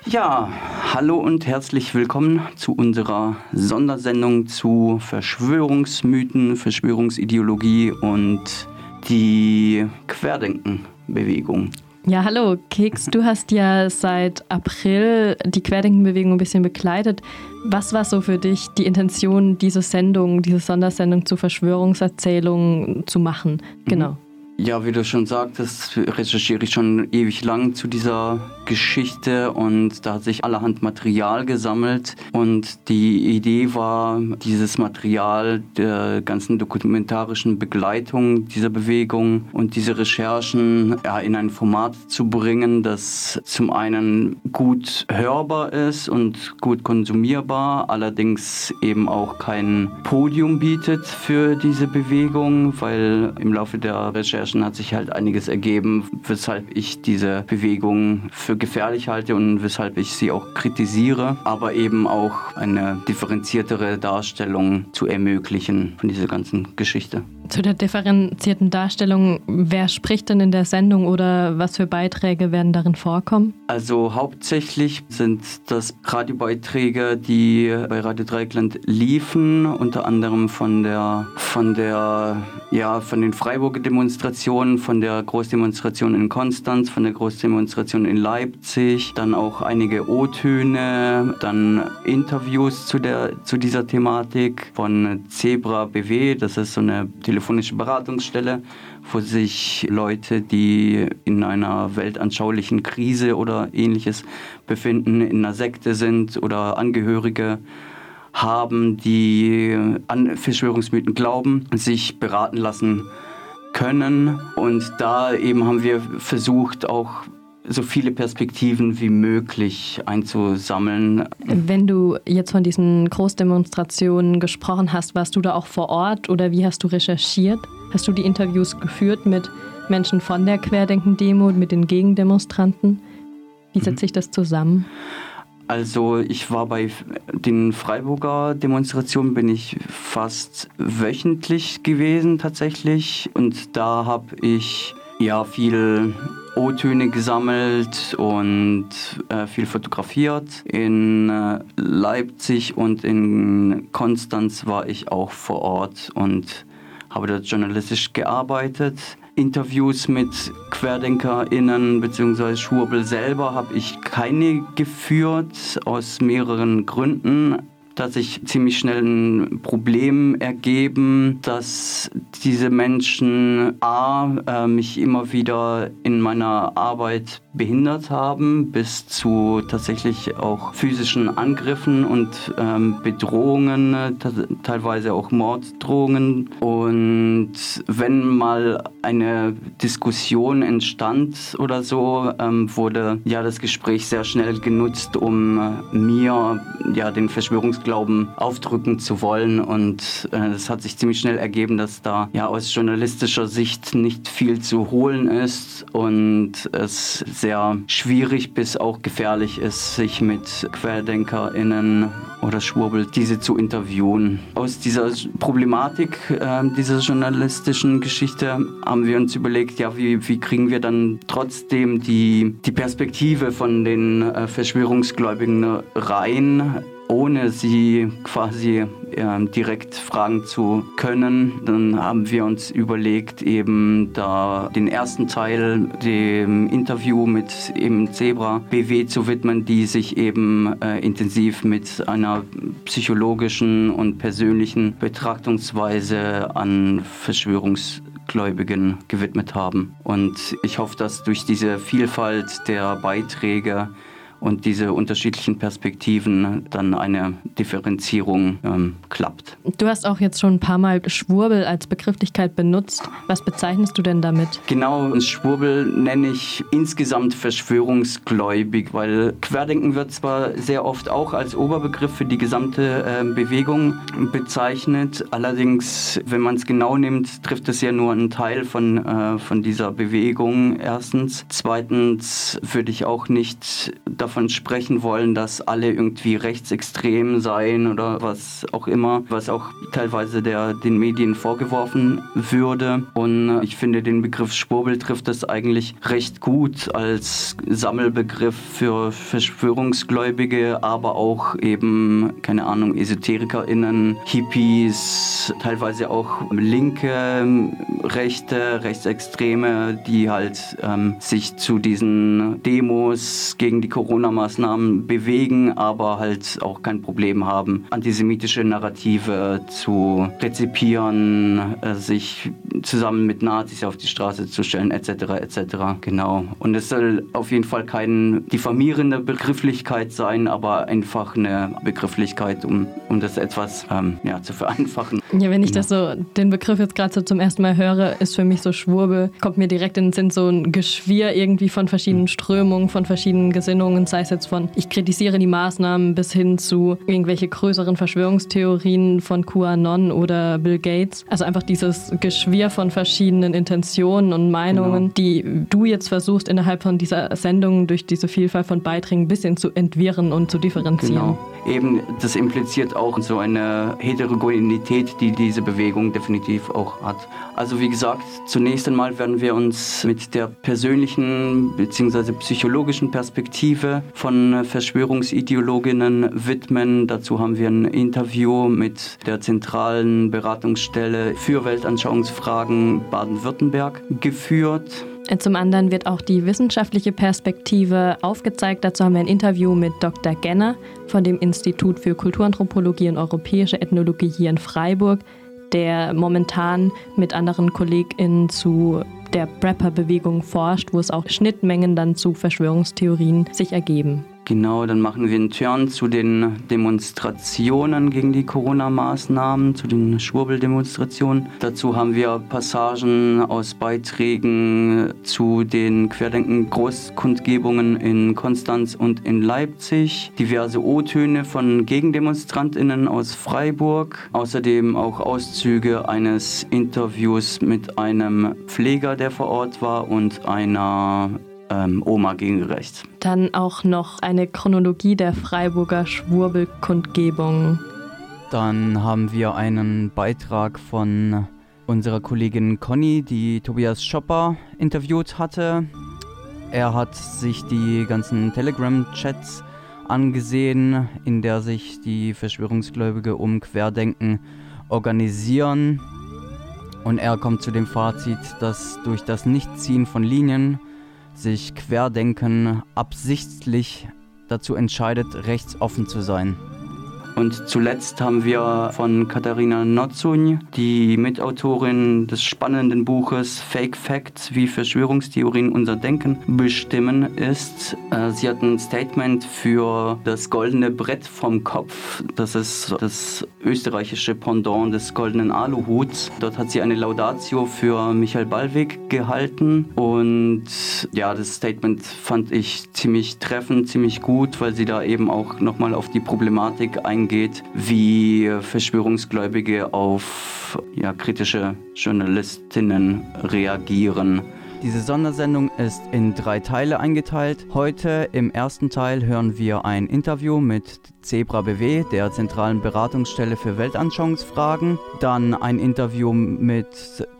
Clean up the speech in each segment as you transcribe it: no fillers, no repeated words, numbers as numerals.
Ja, hallo und herzlich willkommen zu unserer Sondersendung zu Verschwörungsmythen, Verschwörungsideologie und die Querdenkenbewegung. Ja, hallo, Keks, du hast ja seit April die Querdenkenbewegung ein bisschen begleitet. Was war so für dich die Intention, diese Sondersendung zu Verschwörungserzählungen zu machen? Genau. Ja, wie du schon sagtest, recherchiere ich schon ewig lang zu dieser Geschichte und da hat sich allerhand Material gesammelt und die Idee war, dieses Material der ganzen dokumentarischen Begleitung dieser Bewegung und diese Recherchen in ein Format zu bringen, das zum einen gut hörbar ist und gut konsumierbar, allerdings eben auch kein Podium bietet für diese Bewegung, weil im Laufe der Recherchen hat sich halt einiges ergeben, weshalb ich diese Bewegung für gefährlich halte und weshalb ich sie auch kritisiere, aber eben auch eine differenziertere Darstellung zu ermöglichen von dieser ganzen Geschichte. Zu der differenzierten Darstellung, wer spricht denn in der Sendung oder was für Beiträge werden darin vorkommen? Also hauptsächlich sind das Radiobeiträge, die bei Radio Dreieckland liefen, unter anderem von den Freiburger Demonstrationen, von der Großdemonstration in Konstanz, von der Großdemonstration in Leipzig, dann auch einige O-Töne, dann Interviews zu dieser Thematik von Zebra BW, das ist so eine telefonische Beratungsstelle, wo sich Leute, die in einer weltanschaulichen Krise oder Ähnliches befinden, in einer Sekte sind oder Angehörige haben, die an Verschwörungsmythen glauben, sich beraten lassen können. Und da eben haben wir versucht, auch so viele Perspektiven wie möglich einzusammeln. Wenn du jetzt von diesen Großdemonstrationen gesprochen hast, warst du da auch vor Ort oder wie hast du recherchiert? Hast du die Interviews geführt mit Menschen von der Querdenken-Demo und mit den Gegendemonstranten? Wie setzt sich das zusammen? Also ich war bei den Freiburger Demonstrationen, bin ich fast wöchentlich gewesen tatsächlich. Und da habe ich viel O-Töne gesammelt und viel fotografiert. In Leipzig und in Konstanz war ich auch vor Ort und habe dort journalistisch gearbeitet. Interviews mit QuerdenkerInnen bzw. Schwurbel selber habe ich keine geführt, aus mehreren Gründen. Da hat sich ziemlich schnell ein Problem ergeben, dass diese Menschen mich immer wieder in meiner Arbeit behindert haben, bis zu tatsächlich auch physischen Angriffen und Bedrohungen, teilweise auch Morddrohungen. Und wenn mal eine Diskussion entstand oder so, wurde das Gespräch sehr schnell genutzt, um mir den Verschwörungsglauben aufdrücken zu wollen. Und es hat sich ziemlich schnell ergeben, dass da aus journalistischer Sicht nicht viel zu holen ist und es sehr schwierig bis auch gefährlich ist, sich mit QuerdenkerInnen oder Schwurbel diese zu interviewen. Aus dieser Problematik dieser journalistischen Geschichte haben wir uns überlegt, wie kriegen wir dann trotzdem die Perspektive von den Verschwörungsgläubigen rein, ohne sie quasi direkt fragen zu können. Dann haben wir uns überlegt, eben da den ersten Teil dem Interview mit eben Zebra BW zu widmen, die sich eben intensiv mit einer psychologischen und persönlichen Betrachtungsweise an Verschwörungsgläubigen gewidmet haben. Und ich hoffe, dass durch diese Vielfalt der Beiträge und diese unterschiedlichen Perspektiven dann eine Differenzierung klappt. Du hast auch jetzt schon ein paar Mal Schwurbel als Begrifflichkeit benutzt. Was bezeichnest du denn damit? Genau, Schwurbel nenne ich insgesamt verschwörungsgläubig, weil Querdenken wird zwar sehr oft auch als Oberbegriff für die gesamte Bewegung bezeichnet, allerdings, wenn man es genau nimmt, trifft es ja nur einen Teil von dieser Bewegung erstens. Zweitens würde ich auch nicht davon davon sprechen wollen, dass alle irgendwie rechtsextrem seien oder was auch immer, was auch teilweise den Medien vorgeworfen würde. Und ich finde, den Begriff Schwurbel trifft das eigentlich recht gut als Sammelbegriff für Verschwörungsgläubige, aber auch eben, keine Ahnung, EsoterikerInnen, Hippies, teilweise auch Linke, Rechte, Rechtsextreme, die halt sich zu diesen Demos gegen die Corona-Maßnahmen bewegen, aber halt auch kein Problem haben, antisemitische Narrative zu rezipieren, sich zusammen mit Nazis auf die Straße zu stellen, etc. etc. Genau. Und es soll auf jeden Fall keine diffamierende Begrifflichkeit sein, aber einfach eine Begrifflichkeit, um das etwas zu vereinfachen. Ja, wenn ich den Begriff jetzt gerade so zum ersten Mal höre, ist für mich so Schwurbel, kommt mir direkt in den Sinn so ein Geschwirr irgendwie von verschiedenen Strömungen, von verschiedenen Gesinnungen, sei es jetzt von ich kritisiere die Maßnahmen bis hin zu irgendwelche größeren Verschwörungstheorien von QAnon oder Bill Gates. Also einfach dieses Geschwirr von verschiedenen Intentionen und Meinungen, die du jetzt versuchst innerhalb von dieser Sendung durch diese Vielfalt von Beiträgen ein bisschen zu entwirren und zu differenzieren. Genau. Eben, das impliziert auch so eine Heterogenität, die diese Bewegung definitiv auch hat. Also wie gesagt, zunächst einmal werden wir uns mit der persönlichen bzw. psychologischen Perspektive von Verschwörungsideologinnen widmen. Dazu haben wir ein Interview mit der zentralen Beratungsstelle für Weltanschauungsfragen Baden-Württemberg geführt. Zum anderen wird auch die wissenschaftliche Perspektive aufgezeigt. Dazu haben wir ein Interview mit Dr. Genner von dem Institut für Kulturanthropologie und Europäische Ethnologie hier in Freiburg, der momentan mit anderen KollegInnen zu der Prepper-Bewegung forscht, wo es auch Schnittmengen dann zu Verschwörungstheorien sich ergeben. Genau, dann machen wir einen Turn zu den Demonstrationen gegen die Corona-Maßnahmen, zu den Schwurbel-Demonstrationen. Dazu haben wir Passagen aus Beiträgen zu den Querdenken-Großkundgebungen in Konstanz und in Leipzig, diverse O-Töne von GegendemonstrantInnen aus Freiburg, außerdem auch Auszüge eines Interviews mit einem Pfleger, der vor Ort war, und einer Oma gegen Rechts. Dann auch noch eine Chronologie der Freiburger Schwurbelkundgebung. Dann haben wir einen Beitrag von unserer Kollegin Conny, die Tobias Schopper interviewt hatte. Er hat sich die ganzen Telegram-Chats angesehen, in der sich die Verschwörungsgläubige um Querdenken organisieren. Und er kommt zu dem Fazit, dass durch das Nichtziehen von Linien sich Querdenken absichtlich dazu entscheidet, rechtsoffen zu sein. Und zuletzt haben wir von Katharina Notzun, die Mitautorin des spannenden Buches Fake Facts, wie Verschwörungstheorien unser Denken bestimmen, ist. Sie hat ein Statement für das Goldene Brett vom Kopf. Das ist das österreichische Pendant des Goldenen Aluhuts. Dort hat sie eine Laudatio für Michael Ballweg gehalten. Und ja, das Statement fand ich ziemlich treffend, ziemlich gut, weil sie da eben auch nochmal auf die Problematik eingeht, wie Verschwörungsgläubige auf kritische Journalistinnen reagieren. Diese Sondersendung ist in 3 Teile eingeteilt. Heute im ersten Teil hören wir ein Interview mit Zebra BW, der zentralen Beratungsstelle für Weltanschauungsfragen. Dann ein Interview mit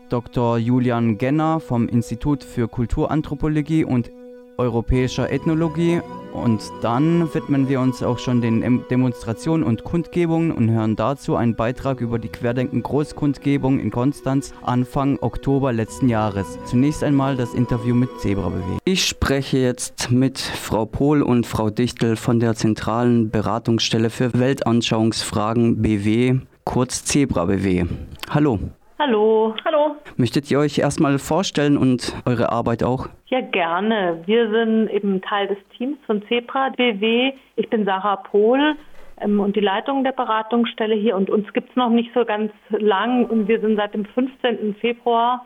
Dr. Julian Genner vom Institut für Kulturanthropologie und Europäischer Ethnologie. Und dann widmen wir uns auch schon den Demonstrationen und Kundgebungen und hören dazu einen Beitrag über die Querdenken-Großkundgebung in Konstanz Anfang Oktober letzten Jahres. Zunächst einmal das Interview mit Zebra BW. Ich spreche jetzt mit Frau Pohl und Frau Dichtel von der zentralen Beratungsstelle für Weltanschauungsfragen BW, kurz Zebra BW. Hallo. Hallo. Hallo. Möchtet ihr euch erstmal vorstellen und eure Arbeit auch? Ja, gerne. Wir sind eben Teil des Teams von Zebra BW. Ich bin Sarah Pohl und die Leitung der Beratungsstelle hier. Und uns gibt es noch nicht so ganz lang. Und wir sind seit dem 15. Februar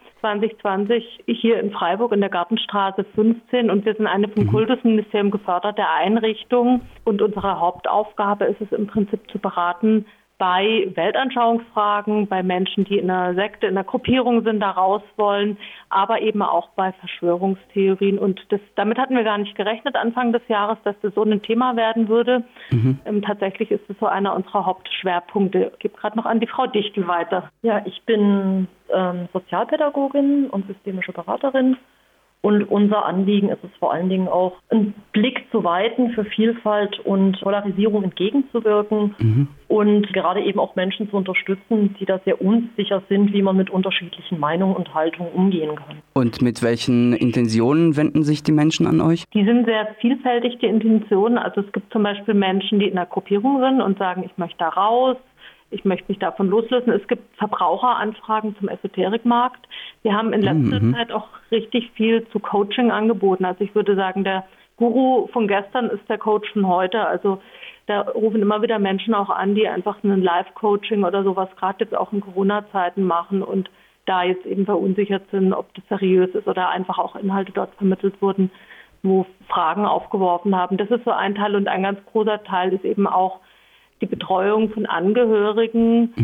2020 hier in Freiburg in der Gartenstraße 15. Und wir sind eine vom Kultusministerium geförderte Einrichtung. Und unsere Hauptaufgabe ist es im Prinzip zu beraten bei Weltanschauungsfragen, bei Menschen, die in einer Sekte, in einer Gruppierung sind, da raus wollen, aber eben auch bei Verschwörungstheorien. Und damit hatten wir gar nicht gerechnet Anfang des Jahres, dass das so ein Thema werden würde. Tatsächlich ist es so einer unserer Hauptschwerpunkte. Ich gebe gerade noch an die Frau Dichtel weiter. Ja, ich bin Sozialpädagogin und systemische Beraterin. Und unser Anliegen ist es vor allen Dingen auch, einen Blick zu weiten, für Vielfalt und Polarisierung entgegenzuwirken und gerade eben auch Menschen zu unterstützen, die da sehr unsicher sind, wie man mit unterschiedlichen Meinungen und Haltungen umgehen kann. Und mit welchen Intentionen wenden sich die Menschen an euch? Die sind sehr vielfältig, die Intentionen. Also es gibt zum Beispiel Menschen, die in einer Gruppierung sind und sagen, ich möchte da raus. Ich möchte mich davon loslösen. Es gibt Verbraucheranfragen zum Esoterikmarkt. Wir haben in letzter Zeit auch richtig viel zu Coaching angeboten. Also ich würde sagen, der Guru von gestern ist der Coach von heute. Also da rufen immer wieder Menschen auch an, die einfach ein Live-Coaching oder sowas gerade jetzt auch in Corona-Zeiten machen und da jetzt eben verunsichert sind, ob das seriös ist oder einfach auch Inhalte dort vermittelt wurden, wo Fragen aufgeworfen haben. Das ist so ein Teil und ein ganz großer Teil ist eben auch die Betreuung von Angehörigen,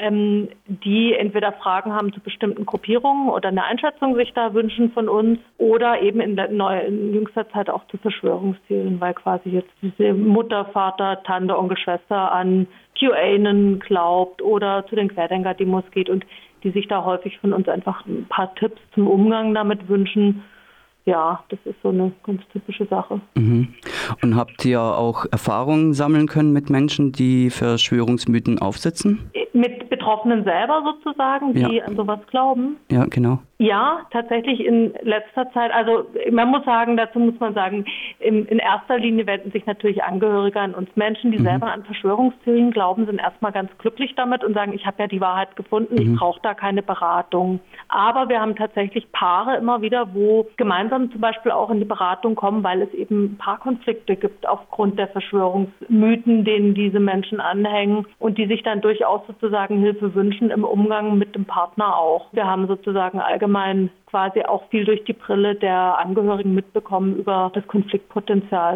die entweder Fragen haben zu bestimmten Gruppierungen oder eine Einschätzung sich da wünschen von uns oder eben in jüngster Zeit auch zu Verschwörungstheorien, weil quasi jetzt diese Mutter, Vater, Tante, Onkel, Schwester an QAnon glaubt oder zu den Querdenker-Demos geht und die sich da häufig von uns einfach ein paar Tipps zum Umgang damit wünschen. Ja, das ist so eine ganz typische Sache. Und habt ihr auch Erfahrungen sammeln können mit Menschen, die Verschwörungsmythen aufsetzen? Mit Betroffenen selber sozusagen, die an sowas glauben? Ja, genau. Ja, tatsächlich in letzter Zeit. Also man muss sagen, dazu muss man sagen, in erster Linie wenden sich natürlich Angehörige an uns. Menschen, die selber an Verschwörungstheorien glauben, sind erstmal ganz glücklich damit und sagen, ich habe ja die Wahrheit gefunden, ich brauche da keine Beratung. Aber wir haben tatsächlich Paare immer wieder, wo gemeinsam zum Beispiel auch in die Beratung kommen, weil es eben Paarkonflikte gibt aufgrund der Verschwörungsmythen, denen diese Menschen anhängen und die sich dann durchaus sozusagen Hilfe wünschen im Umgang mit dem Partner auch. Wir haben sozusagen allgemein quasi auch viel durch die Brille der Angehörigen mitbekommen über das Konfliktpotenzial.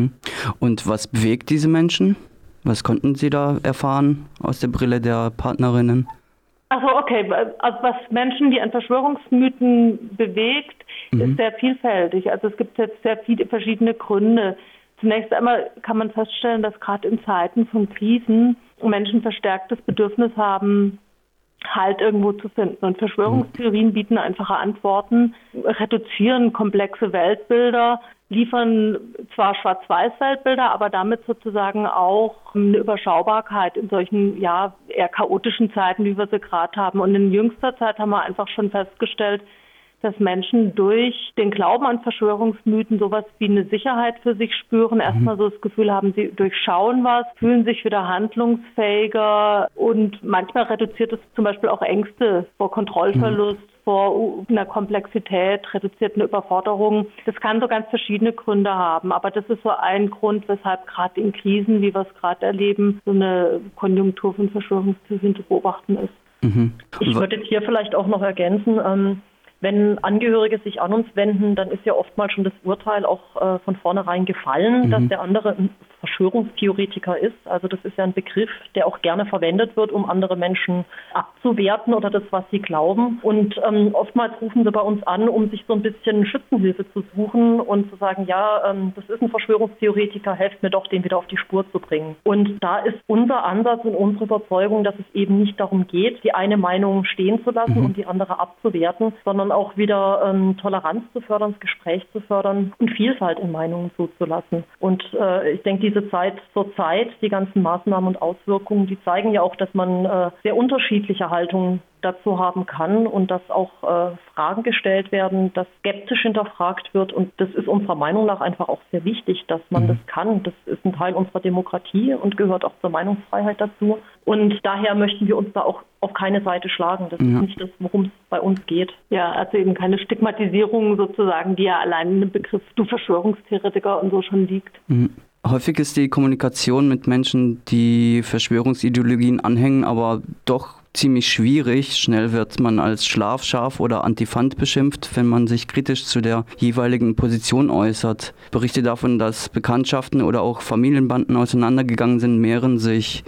Und was bewegt diese Menschen? Was konnten Sie da erfahren aus der Brille der Partnerinnen? Also okay, also was Menschen, die an Verschwörungsmythen bewegt, ist sehr vielfältig. Also es gibt jetzt sehr viele verschiedene Gründe. Zunächst einmal kann man feststellen, dass gerade in Zeiten von Krisen Menschen verstärktes Bedürfnis haben, Halt irgendwo zu finden. Und Verschwörungstheorien bieten einfache Antworten, reduzieren komplexe Weltbilder, liefern zwar Schwarz-Weiß-Weltbilder, aber damit sozusagen auch eine Überschaubarkeit in solchen eher chaotischen Zeiten, wie wir sie gerade haben. Und in jüngster Zeit haben wir einfach schon festgestellt, dass Menschen durch den Glauben an Verschwörungsmythen sowas wie eine Sicherheit für sich spüren. Erstmal so das Gefühl haben, sie durchschauen was, fühlen sich wieder handlungsfähiger und manchmal reduziert es zum Beispiel auch Ängste vor Kontrollverlust, vor einer Komplexität, reduziert eine Überforderung. Das kann so ganz verschiedene Gründe haben, aber das ist so ein Grund, weshalb gerade in Krisen, wie wir es gerade erleben, so eine Konjunktur von Verschwörungstheorien zu beobachten ist. Ich würde jetzt hier vielleicht auch noch ergänzen, wenn Angehörige sich an uns wenden, dann ist ja oftmals schon das Urteil auch von vornherein gefallen, dass der andere ein Verschwörungstheoretiker ist. Also das ist ja ein Begriff, der auch gerne verwendet wird, um andere Menschen abzuwerten oder das, was sie glauben. Und oftmals rufen sie bei uns an, um sich so ein bisschen Schützenhilfe zu suchen und zu sagen, das ist ein Verschwörungstheoretiker, helft mir doch, den wieder auf die Spur zu bringen. Und da ist unser Ansatz und unsere Überzeugung, dass es eben nicht darum geht, die eine Meinung stehen zu lassen und die andere abzuwerten, sondern auch wieder Toleranz zu fördern, das Gespräch zu fördern und Vielfalt in Meinungen zuzulassen. Und ich denke, diese Zeit zur Zeit, die ganzen Maßnahmen und Auswirkungen, die zeigen ja auch, dass man sehr unterschiedliche Haltungen dazu haben kann und dass auch Fragen gestellt werden, dass skeptisch hinterfragt wird. Und das ist unserer Meinung nach einfach auch sehr wichtig, dass man das kann. Das ist ein Teil unserer Demokratie und gehört auch zur Meinungsfreiheit dazu. Und daher möchten wir uns da auch auf keine Seite schlagen. Das ist nicht das, worum es bei uns geht. Ja, also eben keine Stigmatisierung sozusagen, die ja allein in dem Begriff du Verschwörungstheoretiker und so schon liegt. Häufig ist die Kommunikation mit Menschen, die Verschwörungsideologien anhängen, aber doch ziemlich schwierig. Schnell wird man als Schlafschaf oder Antifant beschimpft, wenn man sich kritisch zu der jeweiligen Position äußert. Berichte davon, dass Bekanntschaften oder auch Familienbanden auseinandergegangen sind, mehren sich.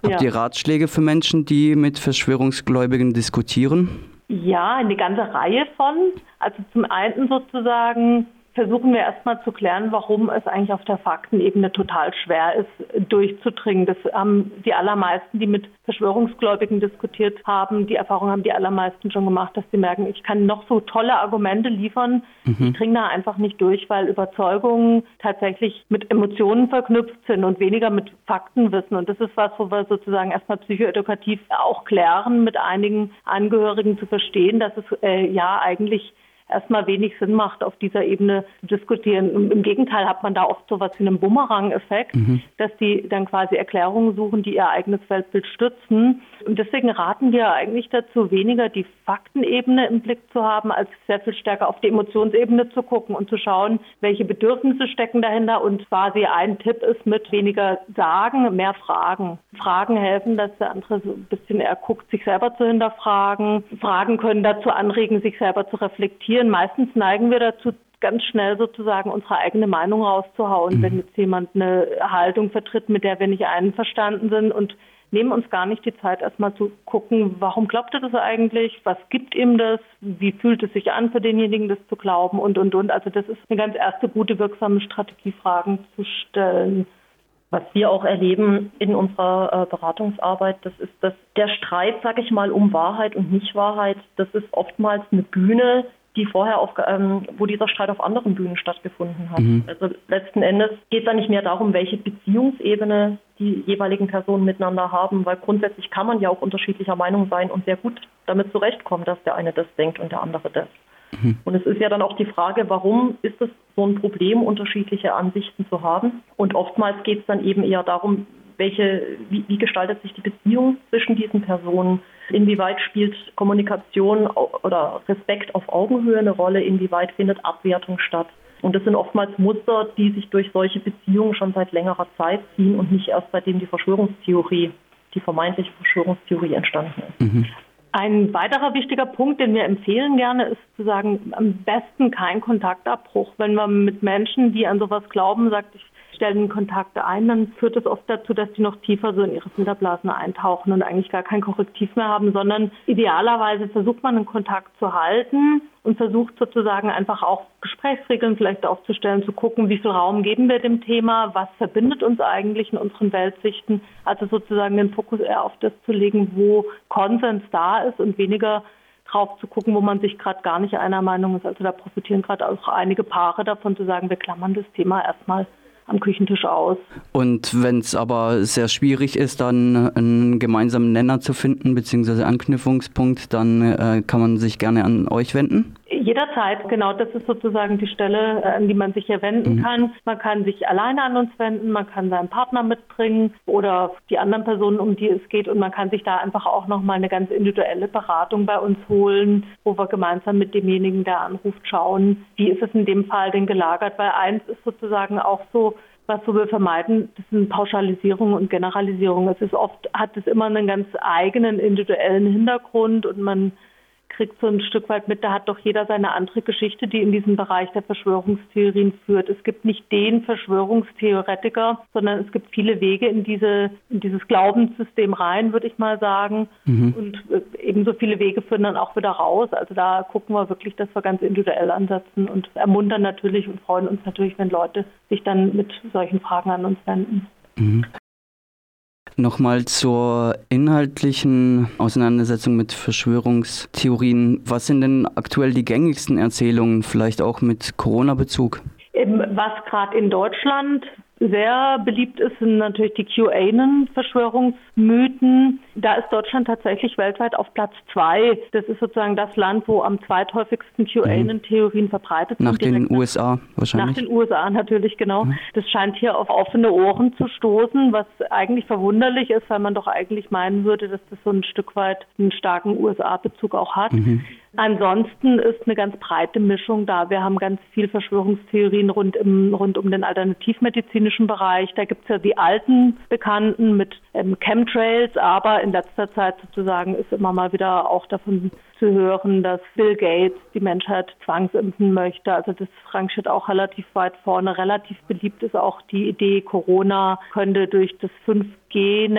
Habt ihr Ratschläge für Menschen, die mit Verschwörungsgläubigen diskutieren? Ja, eine ganze Reihe von. Also zum einen sozusagen versuchen wir erstmal zu klären, warum es eigentlich auf der Faktenebene total schwer ist, durchzudringen. Das haben die allermeisten, die mit Verschwörungsgläubigen diskutiert haben, die Erfahrung haben die allermeisten schon gemacht, dass sie merken, ich kann noch so tolle Argumente liefern, ich dringe da einfach nicht durch, weil Überzeugungen tatsächlich mit Emotionen verknüpft sind und weniger mit Faktenwissen. Und das ist was, wo wir sozusagen erstmal psychoedukativ auch klären, mit einigen Angehörigen zu verstehen, dass es eigentlich erstmal wenig Sinn macht, auf dieser Ebene zu diskutieren. Im Gegenteil hat man da oft so was wie einen Bumerang-Effekt, dass die dann quasi Erklärungen suchen, die ihr eigenes Weltbild stützen. Und deswegen raten wir eigentlich dazu, weniger die Faktenebene im Blick zu haben, als sehr viel stärker auf die Emotionsebene zu gucken und zu schauen, welche Bedürfnisse stecken dahinter. Und quasi ein Tipp ist mit weniger sagen, mehr fragen. Fragen helfen, dass der andere so ein bisschen eher guckt, sich selber zu hinterfragen. Fragen können dazu anregen, sich selber zu reflektieren. Meistens neigen wir dazu, ganz schnell sozusagen unsere eigene Meinung rauszuhauen, wenn jetzt jemand eine Haltung vertritt, mit der wir nicht einverstanden sind, und nehmen uns gar nicht die Zeit, erstmal zu gucken, warum glaubt er das eigentlich, was gibt ihm das, wie fühlt es sich an für denjenigen, das zu glauben und. Also das ist eine ganz erste gute, wirksame Strategie, Fragen zu stellen. Was wir auch erleben in unserer Beratungsarbeit, das ist, dass der Streit, sage ich mal, um Wahrheit und Nichtwahrheit, das ist oftmals eine Bühne, die vorher wo dieser Streit auf anderen Bühnen stattgefunden hat. Also letzten Endes geht es dann nicht mehr darum, welche Beziehungsebene die jeweiligen Personen miteinander haben, weil grundsätzlich kann man ja auch unterschiedlicher Meinung sein und sehr gut damit zurechtkommen, dass der eine das denkt und der andere das. Und es ist ja dann auch die Frage, warum ist es so ein Problem, unterschiedliche Ansichten zu haben? Und oftmals geht es dann eben eher darum, wie gestaltet sich die Beziehung zwischen diesen Personen? Inwieweit spielt Kommunikation oder Respekt auf Augenhöhe eine Rolle? Inwieweit findet Abwertung statt? Und das sind oftmals Muster, die sich durch solche Beziehungen schon seit längerer Zeit ziehen und nicht erst seitdem die vermeintliche Verschwörungstheorie entstanden ist. Ein weiterer wichtiger Punkt, den wir empfehlen gerne, ist zu sagen, am besten kein Kontaktabbruch. Wenn man mit Menschen, die an sowas glauben, sagt, ich stelle den Kontakt ein, dann führt es oft dazu, dass die noch tiefer so in ihre Filterblasen eintauchen und eigentlich gar kein Korrektiv mehr haben, sondern idealerweise versucht man einen Kontakt zu halten und versucht sozusagen einfach auch Gesprächsregeln vielleicht aufzustellen, zu gucken, wie viel Raum geben wir dem Thema, was verbindet uns eigentlich in unseren Weltsichten, also sozusagen den Fokus eher auf das zu legen, wo Konsens da ist und weniger drauf zu gucken, wo man sich gerade gar nicht einer Meinung ist. Also da profitieren gerade auch einige Paare davon, zu sagen, wir klammern das Thema erstmal am Küchentisch aus. Und wenn es aber sehr schwierig ist, dann einen gemeinsamen Nenner zu finden, beziehungsweise Anknüpfungspunkt, dann kann man sich gerne an euch wenden? Jederzeit, genau. Das ist sozusagen die Stelle, an die man sich hier wenden kann. Man kann sich alleine an uns wenden, man kann seinen Partner mitbringen oder die anderen Personen, um die es geht. Und man kann sich da einfach auch nochmal eine ganz individuelle Beratung bei uns holen, wo wir gemeinsam mit demjenigen, der anruft, schauen, wie ist es in dem Fall denn gelagert. Weil eins ist sozusagen auch so, was wir vermeiden, das sind Pauschalisierung und Generalisierung. Hat es immer einen ganz eigenen individuellen Hintergrund und man kriegt so ein Stück weit mit, da hat doch jeder seine andere Geschichte, die in diesen Bereich der Verschwörungstheorien führt. Es gibt nicht den Verschwörungstheoretiker, sondern es gibt viele Wege in dieses Glaubenssystem rein, würde ich mal sagen. Und ebenso viele Wege führen dann auch wieder raus. Also da gucken wir wirklich, dass wir ganz individuell ansetzen und ermuntern natürlich und freuen uns natürlich, wenn Leute sich dann mit solchen Fragen an uns wenden. Nochmal zur inhaltlichen Auseinandersetzung mit Verschwörungstheorien. Was sind denn aktuell die gängigsten Erzählungen, vielleicht auch mit Corona-Bezug? Was gerade in Deutschland sehr beliebt ist, sind natürlich die QAnon-Verschwörungsmythen. Da ist Deutschland tatsächlich weltweit auf Platz 2. Das ist sozusagen das Land, wo am zweithäufigsten QAnon-Theorien verbreitet sind. Nach den USA wahrscheinlich? Nach den USA natürlich, genau. Das scheint hier auf offene Ohren zu stoßen, was eigentlich verwunderlich ist, weil man doch eigentlich meinen würde, dass das so ein Stück weit einen starken USA-Bezug auch hat. Ansonsten ist eine ganz breite Mischung da. Wir haben ganz viel Verschwörungstheorien rund um den alternativmedizinischen Bereich. Da gibt es ja die alten Bekannten mit Chemtrails, aber in letzter Zeit sozusagen ist immer mal wieder auch davon zu hören, dass Bill Gates die Menschheit zwangsimpfen möchte. Also das rangiert auch relativ weit vorne. Relativ beliebt ist auch die Idee, Corona könnte durch das 5G-Netz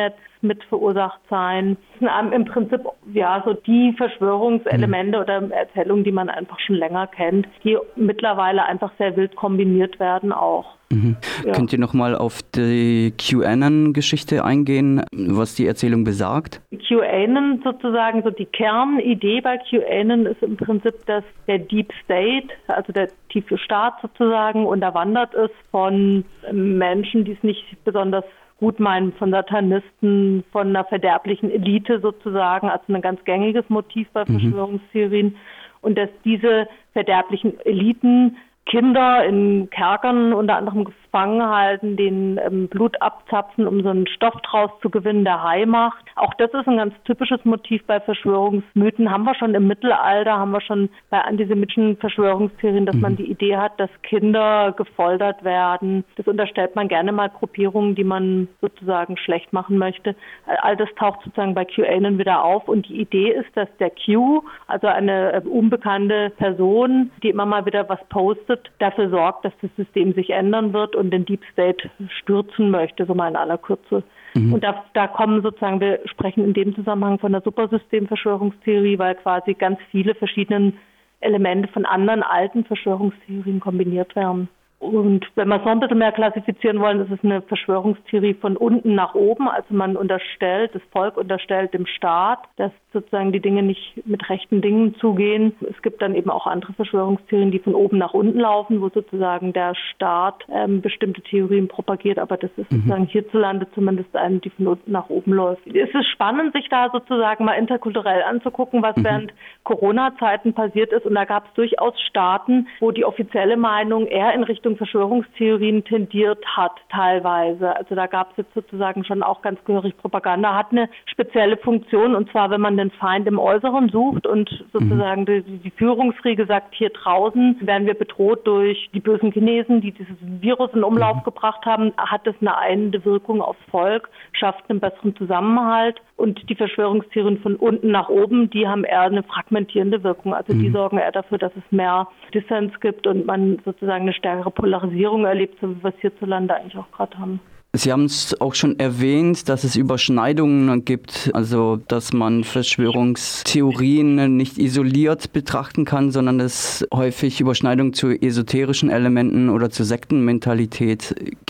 mit verursacht sein. Das sind im Prinzip so die Verschwörungselemente oder Erzählungen, die man einfach schon länger kennt, die mittlerweile einfach sehr wild kombiniert werden auch. Ja. Könnt ihr nochmal auf die QAnon-Geschichte eingehen, was die Erzählung besagt? QAnon sozusagen, so die Kernidee bei QAnon ist im Prinzip, dass der Deep State, also der tiefe Staat sozusagen, unterwandert ist von Menschen, die es nicht besonders gut meinen, von Satanisten, von einer verderblichen Elite sozusagen, also ein ganz gängiges Motiv bei Verschwörungstheorien. Und dass diese verderblichen Eliten Kinder in Kerkern unter anderem gefangen halten, den Blut abzapfen, um so einen Stoff draus zu gewinnen, der Hai macht. Auch das ist ein ganz typisches Motiv bei Verschwörungsmythen. Haben wir schon im Mittelalter, haben wir schon bei antisemitischen Verschwörungstheorien, dass man die Idee hat, dass Kinder gefoltert werden. Das unterstellt man gerne mal Gruppierungen, die man sozusagen schlecht machen möchte. All das taucht sozusagen bei QAnon wieder auf. Und die Idee ist, dass der Q, also eine unbekannte Person, die immer mal wieder was postet, dafür sorgt, dass das System sich ändern wird und den Deep State stürzen möchte, so mal in aller Kürze. Und da kommen sozusagen, wir sprechen in dem Zusammenhang von der Supersystem-Verschwörungstheorie, weil quasi ganz viele verschiedene Elemente von anderen alten Verschwörungstheorien kombiniert werden. Und wenn wir es noch ein bisschen mehr klassifizieren wollen, ist es eine Verschwörungstheorie von unten nach oben. Also man unterstellt, das Volk unterstellt dem Staat, dass sozusagen die Dinge nicht mit rechten Dingen zugehen. Es gibt dann eben auch andere Verschwörungstheorien, die von oben nach unten laufen, wo sozusagen der Staat bestimmte Theorien propagiert. Aber das ist sozusagen hierzulande zumindest eine, die von unten nach oben läuft. Es ist spannend, sich da sozusagen mal interkulturell anzugucken, was während Corona-Zeiten passiert ist. Und da gab es durchaus Staaten, wo die offizielle Meinung eher in Richtung Verschwörungstheorien tendiert hat teilweise. Also da gab es jetzt sozusagen schon auch ganz gehörig Propaganda, hat eine spezielle Funktion, und zwar, wenn man den Feind im Äußeren sucht und sozusagen die Führungsriege sagt, hier draußen werden wir bedroht durch die bösen Chinesen, die dieses Virus in Umlauf gebracht haben, hat das eine einende Wirkung aufs Volk, schafft einen besseren Zusammenhalt. Und die Verschwörungstheorien von unten nach oben, die haben eher eine fragmentierende Wirkung. Also die sorgen eher dafür, dass es mehr Dissens gibt und man sozusagen eine stärkere Polarisierung erlebt, so wie wir es hierzulande eigentlich auch gerade haben. Sie haben es auch schon erwähnt, dass es Überschneidungen gibt, also dass man Verschwörungstheorien nicht isoliert betrachten kann, sondern es häufig Überschneidungen zu esoterischen Elementen oder zur Sektenmentalität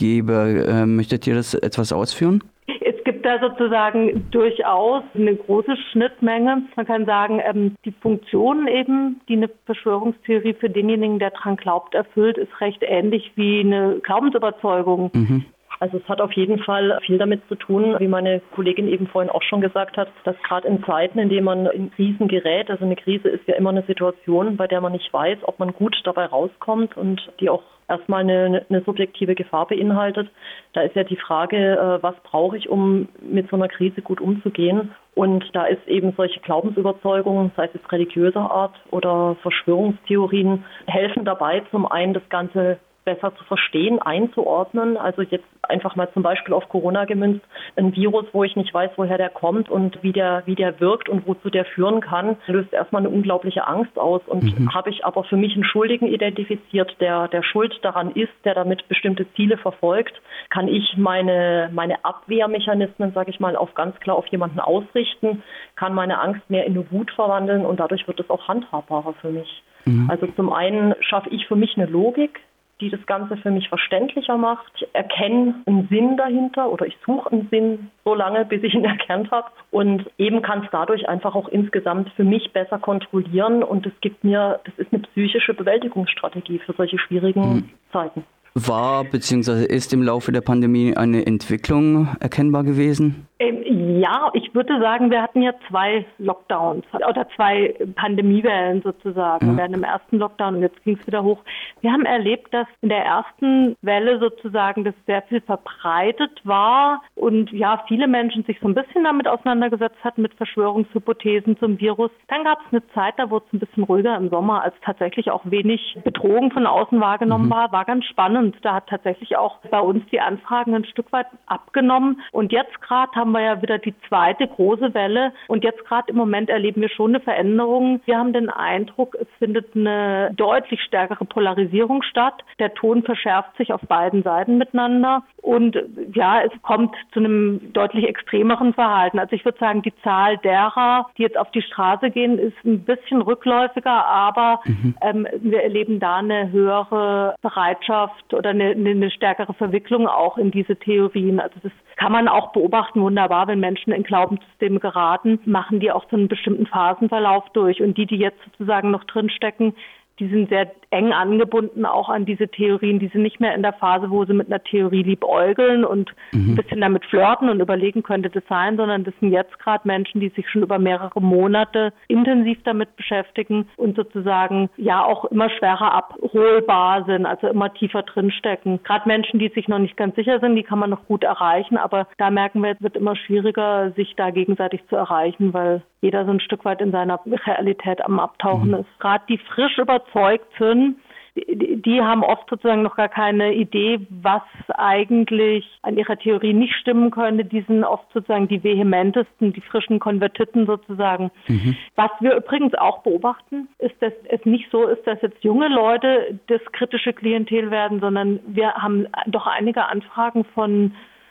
gebe. Möchtet ihr das etwas ausführen? Es gibt da sozusagen durchaus eine große Schnittmenge. Man kann sagen, die Funktion eben, die eine Verschwörungstheorie für denjenigen, der dran glaubt, erfüllt, ist recht ähnlich wie eine Glaubensüberzeugung. Also es hat auf jeden Fall viel damit zu tun, wie meine Kollegin eben vorhin auch schon gesagt hat, dass gerade in Zeiten, in denen man in Krisen gerät, also eine Krise ist ja immer eine Situation, bei der man nicht weiß, ob man gut dabei rauskommt und die auch erstmal eine subjektive Gefahr beinhaltet. Da ist ja die Frage, was brauche ich, um mit so einer Krise gut umzugehen? Und da ist eben solche Glaubensüberzeugungen, sei es jetzt religiöser Art oder Verschwörungstheorien, helfen dabei, zum einen das Ganze besser zu verstehen, einzuordnen. Also jetzt einfach mal zum Beispiel auf Corona gemünzt, ein Virus, wo ich nicht weiß, woher der kommt und wie der wirkt und wozu der führen kann, löst erstmal eine unglaubliche Angst aus. Und habe ich aber für mich einen Schuldigen identifiziert, der schuld daran ist, der damit bestimmte Ziele verfolgt, kann ich meine Abwehrmechanismen, sage ich mal, ganz klar auf jemanden ausrichten, kann meine Angst mehr in eine Wut verwandeln und dadurch wird es auch handhabbarer für mich. Also zum einen schaffe ich für mich eine Logik, die das Ganze für mich verständlicher macht. Ich erkenne einen Sinn dahinter oder ich suche einen Sinn so lange, bis ich ihn erkannt habe. Und eben kann es dadurch einfach auch insgesamt für mich besser kontrollieren. Und das ist eine psychische Bewältigungsstrategie für solche schwierigen Zeiten. War bzw. ist im Laufe der Pandemie eine Entwicklung erkennbar gewesen? Ja, ich würde sagen, wir hatten ja 2 Lockdowns oder 2 Pandemiewellen sozusagen. Während dem ersten Lockdown und jetzt ging es wieder hoch. Wir haben erlebt, dass in der ersten Welle sozusagen das sehr viel verbreitet war und ja, viele Menschen sich so ein bisschen damit auseinandergesetzt hatten mit Verschwörungshypothesen zum Virus. Dann gab es eine Zeit, da wurde es ein bisschen ruhiger im Sommer, als tatsächlich auch wenig Bedrohung von außen wahrgenommen war ganz spannend. Da hat tatsächlich auch bei uns die Anfragen ein Stück weit abgenommen und jetzt gerade haben wir ja wieder die zweite große Welle und jetzt gerade im Moment erleben wir schon eine Veränderung. Wir haben den Eindruck, es findet eine deutlich stärkere Polarisierung statt. Der Ton verschärft sich auf beiden Seiten miteinander Und ja, es kommt zu einem deutlich extremeren Verhalten. Also ich würde sagen, die Zahl derer, die jetzt auf die Straße gehen, ist ein bisschen rückläufiger, aber wir erleben da eine höhere Bereitschaft oder eine stärkere Verwicklung auch in diese Theorien. Also das kann man auch beobachten, wunderbar, wenn Menschen in Glaubenssysteme geraten, machen die auch so einen bestimmten Phasenverlauf durch. Und die jetzt sozusagen noch drinstecken, die sind sehr eng angebunden auch an diese Theorien. Die sind nicht mehr in der Phase, wo sie mit einer Theorie liebäugeln und ein bisschen damit flirten und überlegen, könnte das sein, sondern das sind jetzt gerade Menschen, die sich schon über mehrere Monate intensiv damit beschäftigen und sozusagen ja auch immer schwerer abholbar sind, also immer tiefer drinstecken. Gerade Menschen, die sich noch nicht ganz sicher sind, die kann man noch gut erreichen, aber da merken wir, es wird immer schwieriger, sich da gegenseitig zu erreichen, weil jeder so ein Stück weit in seiner Realität am Abtauchen ist. Gerade die frisch überzeugt sind, die haben oft sozusagen noch gar keine Idee, was eigentlich an ihrer Theorie nicht stimmen könnte. Die sind oft sozusagen die vehementesten, die frischen Konvertiten sozusagen. Was wir übrigens auch beobachten, ist, dass es nicht so ist, dass jetzt junge Leute das kritische Klientel werden, sondern wir haben doch einige Anfragen von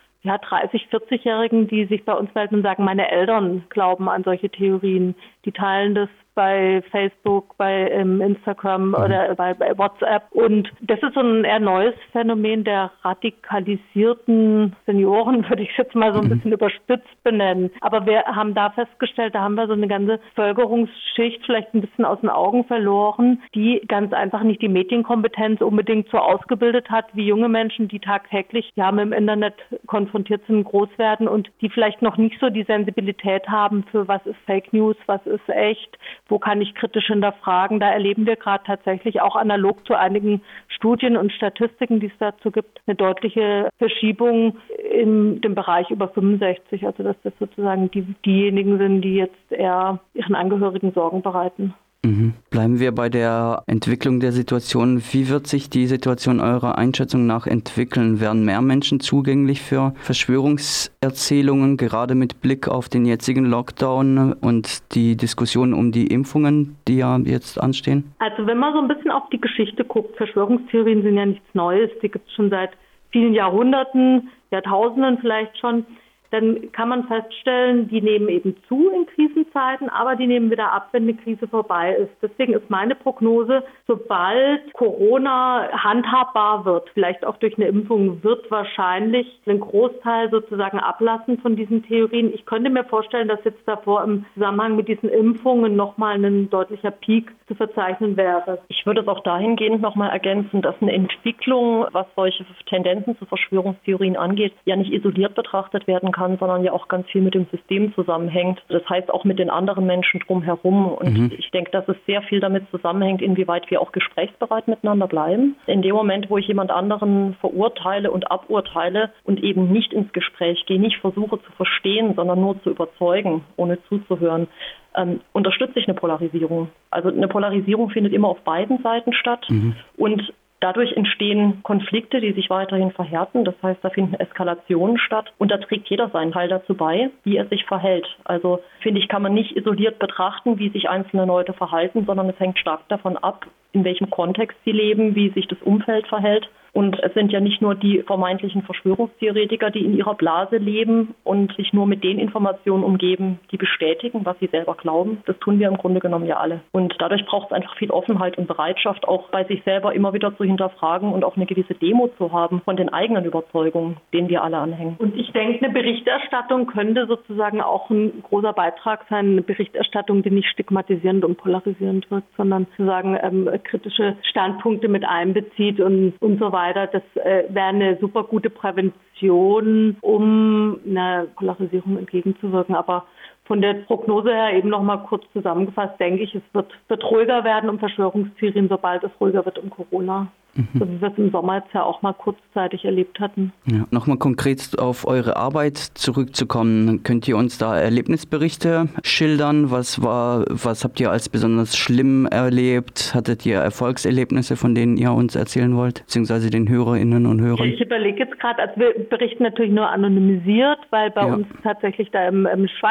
30-, 40-Jährigen, die sich bei uns melden und sagen, meine Eltern glauben an solche Theorien. Die teilen das bei Facebook, bei Instagram oder bei WhatsApp. Und das ist so ein eher neues Phänomen der radikalisierten Senioren, würde ich jetzt mal so ein bisschen überspitzt benennen. Aber wir haben da festgestellt, da haben wir so eine ganze Bevölkerungsschicht vielleicht ein bisschen aus den Augen verloren, die ganz einfach nicht die Medienkompetenz unbedingt so ausgebildet hat wie junge Menschen, die tagtäglich mit dem Internet konfrontiert sind, groß werden und die vielleicht noch nicht so die Sensibilität haben für was ist Fake News, was ist echt, wo kann ich kritisch hinterfragen. Da erleben wir gerade tatsächlich auch analog zu einigen Studien und Statistiken, die es dazu gibt, eine deutliche Verschiebung in dem Bereich über 65. Also dass das sozusagen diejenigen sind, die jetzt eher ihren Angehörigen Sorgen bereiten. Bleiben wir bei der Entwicklung der Situation. Wie wird sich die Situation eurer Einschätzung nach entwickeln? Werden mehr Menschen zugänglich für Verschwörungserzählungen, gerade mit Blick auf den jetzigen Lockdown und die Diskussion um die Impfungen, die ja jetzt anstehen? Also wenn man so ein bisschen auf die Geschichte guckt, Verschwörungstheorien sind ja nichts Neues, die gibt es schon seit vielen Jahrhunderten, Jahrtausenden vielleicht schon. Dann kann man feststellen, die nehmen eben zu in Krisenzeiten, aber die nehmen wieder ab, wenn eine Krise vorbei ist. Deswegen ist meine Prognose, sobald Corona handhabbar wird, vielleicht auch durch eine Impfung, wird wahrscheinlich ein Großteil sozusagen ablassen von diesen Theorien. Ich könnte mir vorstellen, dass jetzt davor im Zusammenhang mit diesen Impfungen nochmal ein deutlicher Peak zu verzeichnen wäre. Ich würde es auch dahingehend nochmal ergänzen, dass eine Entwicklung, was solche Tendenzen zu Verschwörungstheorien angeht, ja nicht isoliert betrachtet werden kann, sondern ja auch ganz viel mit dem System zusammenhängt. Das heißt auch mit den anderen Menschen drumherum. Und ich denke, dass es sehr viel damit zusammenhängt, inwieweit wir auch gesprächsbereit miteinander bleiben. In dem Moment, wo ich jemand anderen verurteile und aburteile und eben nicht ins Gespräch gehe, nicht versuche zu verstehen, sondern nur zu überzeugen, ohne zuzuhören, unterstütze ich eine Polarisierung. Also eine Polarisierung findet immer auf beiden Seiten statt. Und dadurch entstehen Konflikte, die sich weiterhin verhärten. Das heißt, da finden Eskalationen statt. Und da trägt jeder seinen Teil dazu bei, wie er sich verhält. Also finde ich, kann man nicht isoliert betrachten, wie sich einzelne Leute verhalten, sondern es hängt stark davon ab, in welchem Kontext sie leben, wie sich das Umfeld verhält. Und es sind ja nicht nur die vermeintlichen Verschwörungstheoretiker, die in ihrer Blase leben und sich nur mit den Informationen umgeben, die bestätigen, was sie selber glauben. Das tun wir im Grunde genommen ja alle. Und dadurch braucht es einfach viel Offenheit und Bereitschaft, auch bei sich selber immer wieder zu hinterfragen und auch eine gewisse Demo zu haben von den eigenen Überzeugungen, denen wir alle anhängen. Und ich denke, eine Berichterstattung könnte sozusagen auch ein großer Beitrag sein, eine Berichterstattung, die nicht stigmatisierend und polarisierend wirkt, sondern sozusagen kritische Standpunkte mit einbezieht und so weiter. Das wäre eine super gute Prävention, um einer Polarisierung entgegenzuwirken. Aber von der Prognose her eben nochmal kurz zusammengefasst, denke ich, es wird ruhiger werden um Verschwörungstheorien, sobald es ruhiger wird um Corona. So wie wir es im Sommer jetzt ja auch mal kurzzeitig erlebt hatten. Ja, nochmal konkret auf eure Arbeit zurückzukommen. Könnt ihr uns da Erlebnisberichte schildern? Was habt ihr als besonders schlimm erlebt? Hattet ihr Erfolgserlebnisse, von denen ihr uns erzählen wollt? Beziehungsweise den Hörerinnen und Hörern? Ich überlege jetzt gerade, also wir berichten natürlich nur anonymisiert, weil bei uns tatsächlich da im Schweigepflicht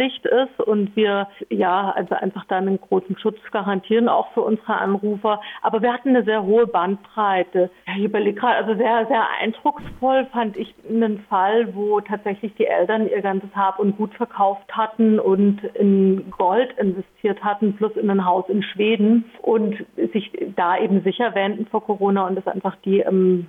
Pflicht ist und wir also einfach da einen großen Schutz garantieren, auch für unsere Anrufer. Aber wir hatten eine sehr hohe Bandbreite. Ich überlege gerade, also sehr, sehr eindrucksvoll fand ich einen Fall, wo tatsächlich die Eltern ihr ganzes Hab und Gut verkauft hatten und in Gold investiert hatten, plus in ein Haus in Schweden und sich da eben sicher wähnten vor Corona und das einfach die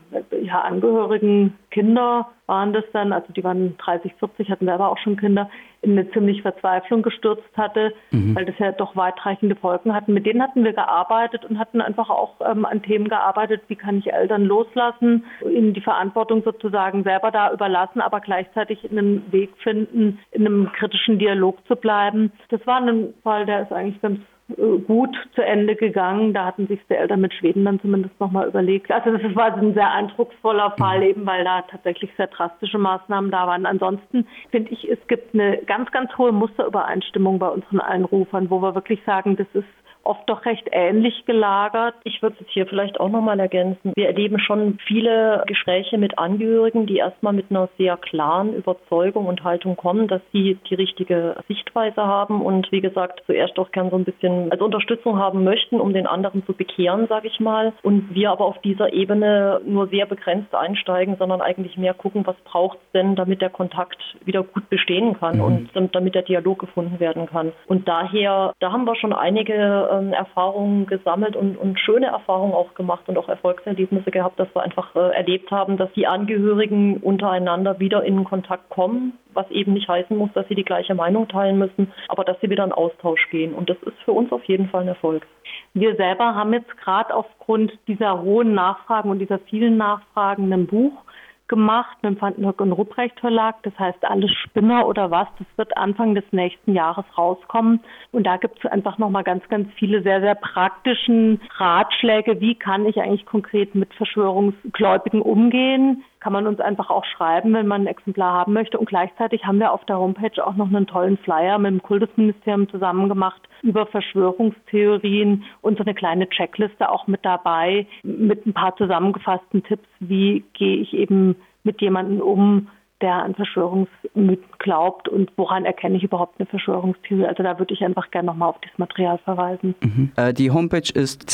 Angehörigen, Kinder waren das dann, also die waren 30, 40, hatten selber auch schon Kinder, in eine ziemlich Verzweiflung gestürzt hatte, weil das ja doch weitreichende Folgen hatten. Mit denen hatten wir gearbeitet und hatten einfach auch an Themen gearbeitet, wie kann ich Eltern loslassen, ihnen die Verantwortung sozusagen selber da überlassen, aber gleichzeitig einen Weg finden, in einem kritischen Dialog zu bleiben. Das war ein Fall, der ist eigentlich ganz gut zu Ende gegangen. Da hatten sich die Eltern mit Schweden dann zumindest nochmal überlegt. Also das war ein sehr eindrucksvoller Fall, eben weil da tatsächlich sehr drastische Maßnahmen da waren. Ansonsten finde ich, es gibt eine ganz, ganz hohe Musterübereinstimmung bei unseren Einrufern, wo wir wirklich sagen, das ist oft doch recht ähnlich gelagert. Ich würde es hier vielleicht auch nochmal ergänzen. Wir erleben schon viele Gespräche mit Angehörigen, die erstmal mit einer sehr klaren Überzeugung und Haltung kommen, dass sie die richtige Sichtweise haben und wie gesagt, zuerst auch gern so ein bisschen als Unterstützung haben möchten, um den anderen zu bekehren, sage ich mal. Und wir aber auf dieser Ebene nur sehr begrenzt einsteigen, sondern eigentlich mehr gucken, was braucht es denn, damit der Kontakt wieder gut bestehen kann und damit der Dialog gefunden werden kann. Und daher, da haben wir schon einige Erfahrungen gesammelt und schöne Erfahrungen auch gemacht und auch Erfolgserlebnisse gehabt, dass wir einfach erlebt haben, dass die Angehörigen untereinander wieder in Kontakt kommen, was eben nicht heißen muss, dass sie die gleiche Meinung teilen müssen, aber dass sie wieder in Austausch gehen. Und das ist für uns auf jeden Fall ein Erfolg. Wir selber haben jetzt gerade aufgrund dieser hohen Nachfragen und dieser vielen Nachfragen ein Buch gemacht mit dem Vandenhoek und Rupprecht Verlag. Das heißt, alles Spinner oder was, das wird Anfang des nächsten Jahres rauskommen. Und da gibt es einfach nochmal ganz, ganz viele sehr, sehr praktischen Ratschläge. Wie kann ich eigentlich konkret mit Verschwörungsgläubigen umgehen? Kann man uns einfach auch schreiben, wenn man ein Exemplar haben möchte. Und gleichzeitig haben wir auf der Homepage auch noch einen tollen Flyer mit dem Kultusministerium zusammen gemacht über Verschwörungstheorien und so eine kleine Checkliste auch mit dabei, mit ein paar zusammengefassten Tipps, wie gehe ich eben mit jemandem um, der an Verschwörungsmythen glaubt und woran erkenne ich überhaupt eine Verschwörungstheorie. Also da würde ich einfach gerne nochmal auf dieses Material verweisen. Die Homepage ist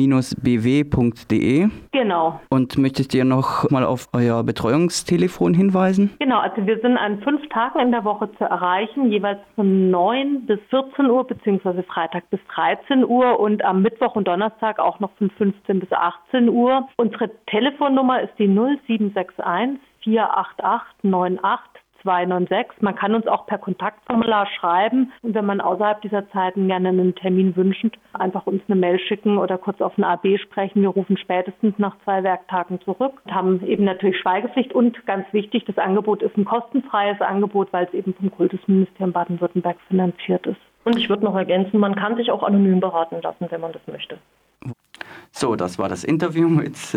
zebra-bw.de. Genau. Und möchtet ihr noch mal auf euer Betreuungstelefon hinweisen? Genau, also wir sind an 5 Tagen in der Woche zu erreichen, jeweils von 9 bis 14 Uhr beziehungsweise Freitag bis 13 Uhr und am Mittwoch und Donnerstag auch noch von 15 bis 18 Uhr. Unsere Telefonnummer ist die 0761 488 98296. Man kann uns auch per Kontaktformular schreiben und wenn man außerhalb dieser Zeiten gerne einen Termin wünscht, einfach uns eine Mail schicken oder kurz auf eine AB sprechen. Wir rufen spätestens nach 2 Werktagen zurück und haben eben natürlich Schweigepflicht und ganz wichtig, das Angebot ist ein kostenfreies Angebot, weil es eben vom Kultusministerium Baden-Württemberg finanziert ist. Und ich würde noch ergänzen, man kann sich auch anonym beraten lassen, wenn man das möchte. So, das war das Interview mit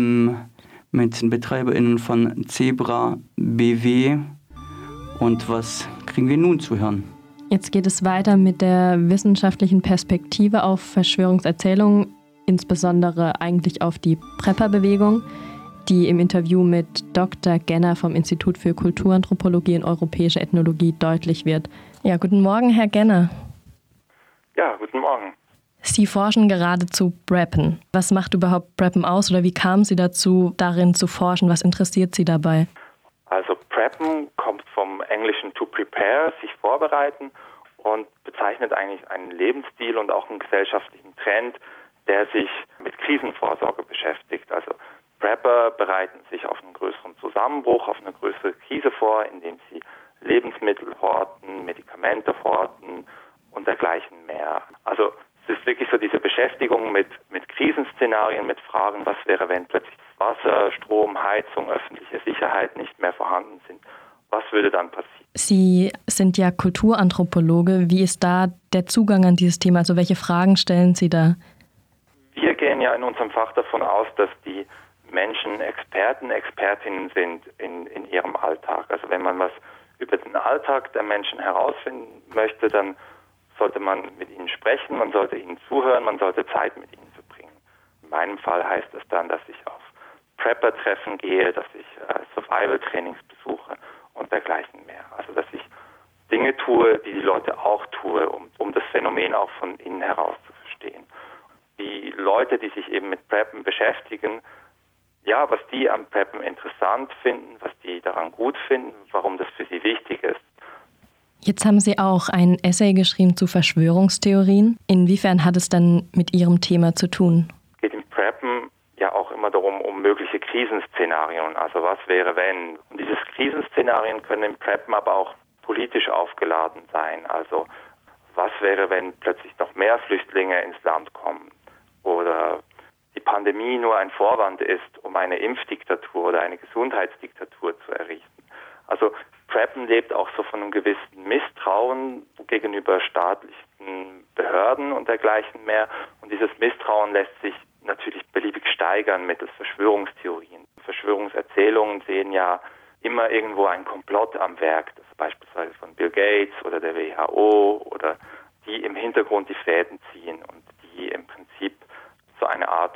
den BetreiberInnen von Zebra BW. Und was kriegen wir nun zu hören? Jetzt geht es weiter mit der wissenschaftlichen Perspektive auf Verschwörungserzählungen, insbesondere eigentlich auf die Prepper-Bewegung, die im Interview mit Dr. Genner vom Institut für Kulturanthropologie und Europäische Ethnologie deutlich wird. Ja, guten Morgen, Herr Genner. Ja, guten Morgen. Sie forschen gerade zu Preppen. Was macht überhaupt Preppen aus oder wie kamen Sie dazu, darin zu forschen? Was interessiert Sie dabei? Also Preppen kommt vom Englischen to prepare, sich vorbereiten und bezeichnet eigentlich einen Lebensstil und auch einen gesellschaftlichen Trend, der sich mit Krisenvorsorge beschäftigt. Also Prepper bereiten sich auf einen größeren Zusammenbruch, auf eine größere Krise vor, indem sie Lebensmittel horten, Medikamente horten und dergleichen mehr. Also es ist wirklich so diese Beschäftigung mit Krisenszenarien, mit Fragen, was wäre, wenn plötzlich Wasser, Strom, Heizung, öffentliche Sicherheit nicht mehr vorhanden sind. Was würde dann passieren? Sie sind ja Kulturanthropologe. Wie ist da der Zugang an dieses Thema? Also welche Fragen stellen Sie da? Wir gehen ja in unserem Fach davon aus, dass die Menschen Experten, Expertinnen sind in ihrem Alltag. Also wenn man was über den Alltag der Menschen herausfinden möchte, dann sollte man mit ihnen sprechen, man sollte ihnen zuhören, man sollte Zeit mit ihnen verbringen. In meinem Fall heißt es dann, dass ich auf Prepper-Treffen gehe, dass ich Survival-Trainings besuche und dergleichen mehr. Also dass ich Dinge tue, die die Leute auch tue, um das Phänomen auch von innen heraus zu verstehen. Die Leute, die sich eben mit Preppen beschäftigen, ja, was die am Preppen interessant finden, was die daran gut finden, warum das für sie wichtig ist. Jetzt haben Sie auch ein Essay geschrieben zu Verschwörungstheorien. Inwiefern hat es dann mit Ihrem Thema zu tun? Es geht im Preppen ja auch immer darum, um mögliche Krisenszenarien, also was wäre wenn. Und diese Krisenszenarien können im Preppen aber auch politisch aufgeladen sein. Also was wäre, wenn plötzlich noch mehr Flüchtlinge ins Land kommen? Oder die Pandemie nur ein Vorwand ist, um eine Impfdiktatur oder eine Gesundheitsdiktatur zu errichten. Also Preppen lebt auch so von einem gewissen Misstrauen gegenüber staatlichen Behörden und dergleichen mehr. Und dieses Misstrauen lässt sich natürlich beliebig steigern mittels Verschwörungstheorien. Verschwörungserzählungen sehen ja immer irgendwo ein Komplott am Werk, das beispielsweise von Bill Gates oder der WHO oder die im Hintergrund die Fäden ziehen und die im Prinzip so eine Art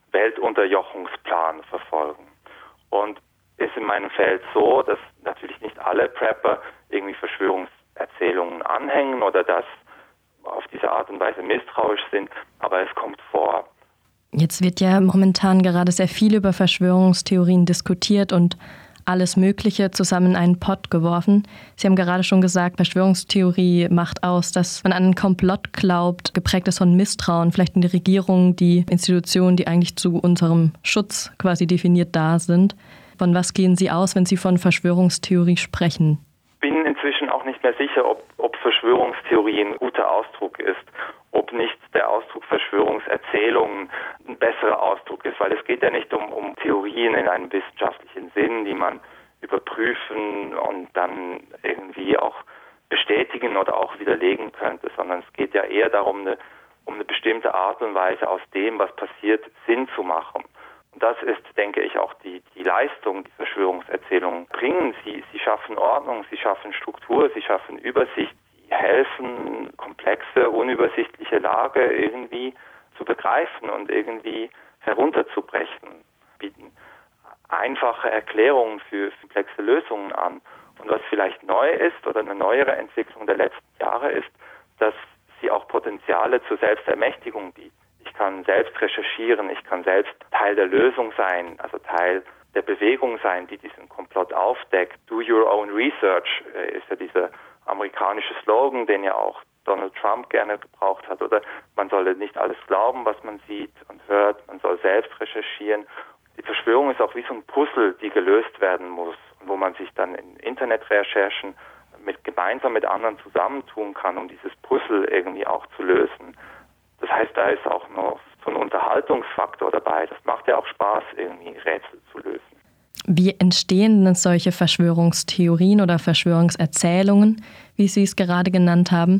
Weltunterjochungsplan verfolgen. Und ist in meinem Feld so, dass natürlich nicht alle Prepper irgendwie Verschwörungserzählungen anhängen oder dass auf diese Art und Weise misstrauisch sind, aber es kommt vor. Jetzt wird ja momentan gerade sehr viel über Verschwörungstheorien diskutiert und alles Mögliche zusammen in einen Pott geworfen. Sie haben gerade schon gesagt, Verschwörungstheorie macht aus, dass man an einen Komplott glaubt, geprägt ist von Misstrauen, vielleicht in die Regierung, die Institutionen, die eigentlich zu unserem Schutz quasi definiert da sind. Von was gehen Sie aus, wenn Sie von Verschwörungstheorie sprechen? Ich bin inzwischen auch nicht mehr sicher, ob Verschwörungstheorie ein guter Ausdruck ist, ob nicht der Ausdruck Verschwörungserzählungen ein besserer Ausdruck ist, weil es geht ja nicht um Theorien in einem wissenschaftlichen Sinn, die man überprüfen und dann irgendwie auch bestätigen oder auch widerlegen könnte, sondern es geht ja eher darum, um eine bestimmte Art und Weise aus dem, was passiert, Sinn zu machen. Und das ist, denke ich, auch die Leistung, die Verschwörungserzählungen bringen. Sie schaffen Ordnung, sie schaffen Struktur, sie schaffen Übersicht, sie helfen, komplexe, unübersichtliche Lage irgendwie zu begreifen und irgendwie herunterzubrechen, bieten einfache Erklärungen für komplexe Lösungen an. Und was vielleicht neu ist oder eine neuere Entwicklung der letzten Jahre ist, dass sie auch Potenziale zur Selbstermächtigung bieten. Ich kann selbst recherchieren, ich kann selbst Teil der Lösung sein, also Teil der Bewegung sein, die diesen Komplott aufdeckt. Do your own research ist ja dieser amerikanische Slogan, den ja auch Donald Trump gerne gebraucht hat. Oder man solle nicht alles glauben, was man sieht und hört, man soll selbst recherchieren. Die Verschwörung ist auch wie so ein Puzzle, die gelöst werden muss und wo man sich dann in Internetrecherchen gemeinsam mit anderen zusammentun kann, um dieses Puzzle irgendwie auch zu lösen. Das heißt, da ist auch noch so ein Unterhaltungsfaktor dabei. Das macht ja auch Spaß, irgendwie Rätsel zu lösen. Wie entstehen denn solche Verschwörungstheorien oder Verschwörungserzählungen, wie Sie es gerade genannt haben?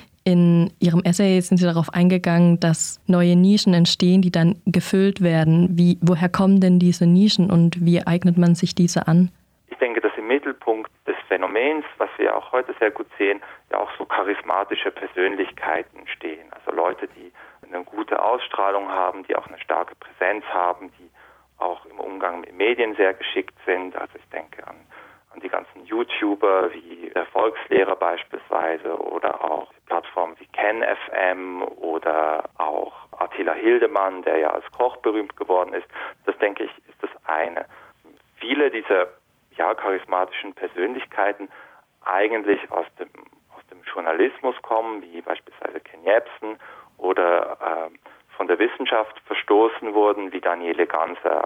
In Ihrem Essay sind Sie darauf eingegangen, dass neue Nischen entstehen, die dann gefüllt werden. Woher kommen denn diese Nischen und wie eignet man sich diese an? Ich denke, dass im Mittelpunkt des Phänomens, was wir auch heute sehr gut sehen, ja auch so charismatische Persönlichkeiten stehen. Also Leute, die eine gute Ausstrahlung haben, die auch eine starke Präsenz haben, die auch im Umgang mit Medien sehr geschickt sind. Also ich denke an die ganzen YouTuber wie der Volkslehrer beispielsweise oder auch Plattformen wie KenFM oder auch Attila Hildemann, der ja als Koch berühmt geworden ist. Das, denke ich, ist das eine. Viele dieser charismatischen Persönlichkeiten eigentlich aus dem Journalismus kommen, wie beispielsweise Ken Jebsen oder von der Wissenschaft verstoßen wurden, wie Daniele Ganser.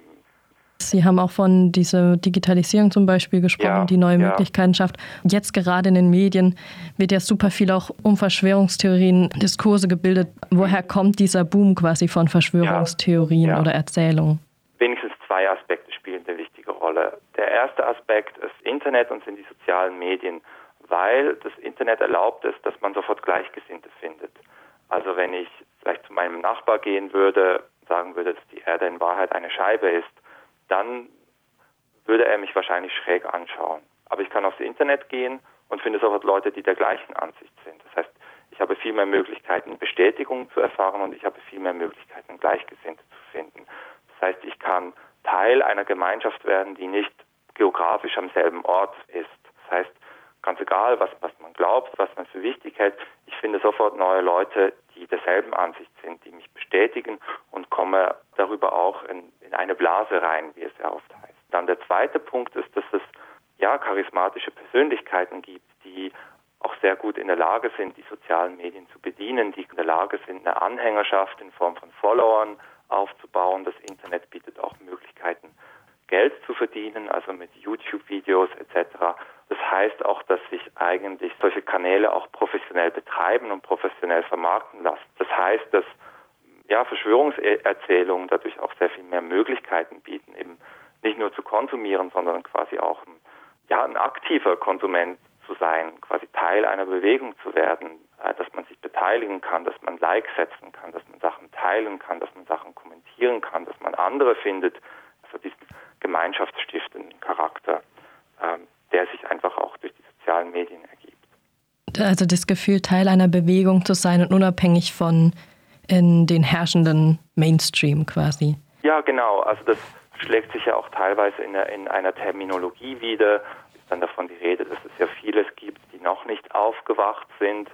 Sie haben auch von dieser Digitalisierung zum Beispiel gesprochen, die neue Möglichkeiten schafft. Jetzt gerade in den Medien wird ja super viel auch um Verschwörungstheorien, Diskurse gebildet. Woher kommt dieser Boom quasi von Verschwörungstheorien oder Erzählungen? Wenigstens zwei Aspekte spielen eine wichtige Rolle. Der erste Aspekt ist Internet und sind die sozialen Medien, weil das Internet erlaubt es, dass man sofort Gleichgesinnte findet. Also wenn ich vielleicht zu meinem Nachbar gehen würde, sagen würde, dass die Erde in Wahrheit eine Scheibe ist, dann würde er mich wahrscheinlich schräg anschauen. Aber ich kann aufs Internet gehen und finde sofort Leute, die der gleichen Ansicht sind. Das heißt, ich habe viel mehr Möglichkeiten, Bestätigung zu erfahren und ich habe viel mehr Möglichkeiten, Gleichgesinnte zu finden. Das heißt, ich kann Teil einer Gemeinschaft werden, die nicht geografisch am selben Ort ist. Das heißt, ganz egal, was man glaubt, was man für wichtig hält. Ich finde sofort neue Leute, die derselben Ansicht sind, die mich bestätigen und komme darüber auch in eine Blase rein, wie es ja oft heißt. Dann der zweite Punkt ist, dass es charismatische Persönlichkeiten gibt, die auch sehr gut in der Lage sind, die sozialen Medien zu bedienen, die in der Lage sind, eine Anhängerschaft in Form von Followern aufzubauen. Das Internet bietet auch Möglichkeiten, Geld zu verdienen, also mit YouTube-Videos etc. Das heißt auch, dass sich eigentlich solche Kanäle auch professionell betreiben und professionell vermarkten lassen. Das heißt, dass Verschwörungserzählungen dadurch auch sehr viel mehr Möglichkeiten bieten, eben nicht nur zu konsumieren, sondern quasi auch ein aktiver Konsument zu sein, quasi Teil einer Bewegung zu werden, dass man sich beteiligen kann, dass man Likes setzen kann, dass man Sachen teilen kann, dass man Sachen kommentieren kann, dass man andere findet, also diesen gemeinschaftsstiftenden Charakter, der sich einfach auch durch die sozialen Medien ergibt. Also das Gefühl, Teil einer Bewegung zu sein und unabhängig von in den herrschenden Mainstream quasi. Ja, genau. Also das schlägt sich ja auch teilweise in einer Terminologie wieder. Ist dann davon die Rede, dass es ja vieles gibt, die noch nicht aufgewacht sind,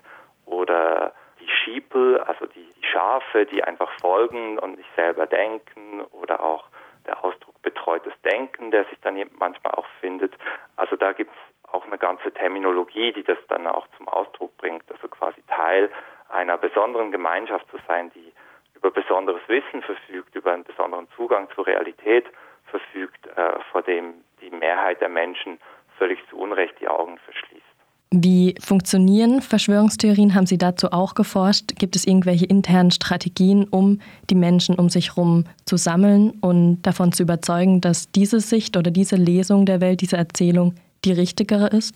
oder die Sheeple, also die Schafe, die einfach folgen und nicht selber denken, oder auch der Ausdruck betreutes Denken, der sich dann manchmal auch findet. Also da gibt es auch eine ganze Terminologie, die das dann auch zum Ausdruck bringt, also quasi Teil einer besonderen Gemeinschaft zu sein, die über besonderes Wissen verfügt, über einen besonderen Zugang zur Realität verfügt, vor dem die Mehrheit der Menschen völlig zu Unrecht die Augen verschließt. Wie funktionieren Verschwörungstheorien? Haben Sie dazu auch geforscht? Gibt es irgendwelche internen Strategien, um die Menschen um sich herum zu sammeln und davon zu überzeugen, dass diese Sicht oder diese Lesung der Welt, diese Erzählung die richtigere ist?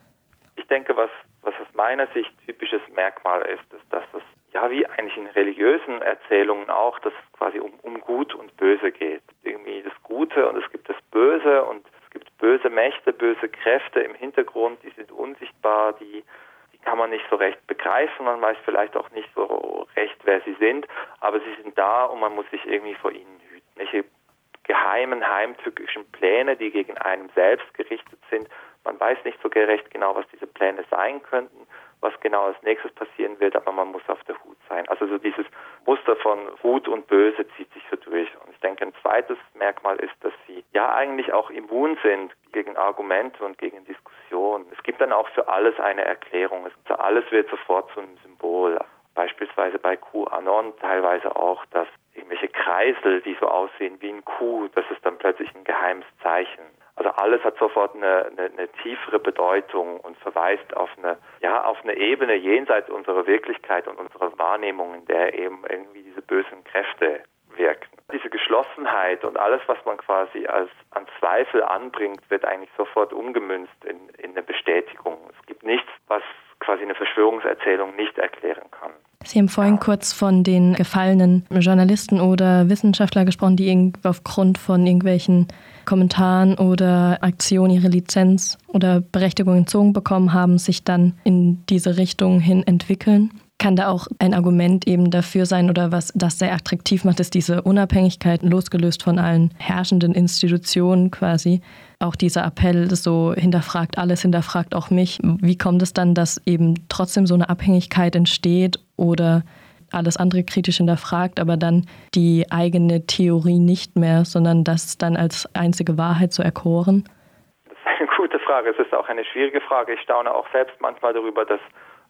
Ich denke, was aus meiner Sicht typisches Merkmal ist, dass das wie eigentlich in religiösen Erzählungen auch, dass es quasi um Gut und Böse geht. Irgendwie das Gute und es gibt das Böse und es gibt böse Mächte, böse Kräfte im Hintergrund, die sind unsichtbar, die kann man nicht so recht begreifen, man weiß vielleicht auch nicht so recht, wer sie sind, aber sie sind da und man muss sich irgendwie vor ihnen hüten. Welche geheimen, heimtückischen Pläne, die gegen einen selbst gerichtet sind, man weiß nicht so recht genau, was diese Pläne sein könnten, was genau als nächstes passieren wird, aber man muss auf der Hut sein. Also so dieses Muster von Gut und Böse zieht sich so durch. Und ich denke, ein zweites Merkmal ist, dass sie eigentlich auch immun sind gegen Argumente und gegen Diskussionen. Es gibt dann auch für alles eine Erklärung. Für alles wird sofort zu einem Symbol. Beispielsweise bei QAnon teilweise auch, dass irgendwelche Kreisel, die so aussehen wie ein Q, das ist dann plötzlich ein geheimes Zeichen. Also alles hat sofort eine tiefere Bedeutung und verweist auf eine Ebene jenseits unserer Wirklichkeit und unserer Wahrnehmung, in der eben irgendwie diese bösen Kräfte wirken. Diese Geschlossenheit und alles, was man quasi an Zweifel anbringt, wird eigentlich sofort umgemünzt in eine Bestätigung. Es gibt nichts, was quasi eine Verschwörungserzählung nicht erklären kann. Sie haben vorhin kurz von den gefallenen Journalisten oder Wissenschaftler gesprochen, die aufgrund von irgendwelchen Kommentaren oder Aktionen ihre Lizenz oder Berechtigung entzogen bekommen haben, sich dann in diese Richtung hin entwickeln. Kann da auch ein Argument eben dafür sein oder was das sehr attraktiv macht, ist diese Unabhängigkeit, losgelöst von allen herrschenden Institutionen quasi. Auch dieser Appell, so hinterfragt alles, hinterfragt auch mich. Wie kommt es dann, dass eben trotzdem so eine Abhängigkeit entsteht oder alles andere kritisch hinterfragt, aber dann die eigene Theorie nicht mehr, sondern das dann als einzige Wahrheit so erkoren? Das ist eine gute Frage. Es ist auch eine schwierige Frage. Ich staune auch selbst manchmal darüber, dass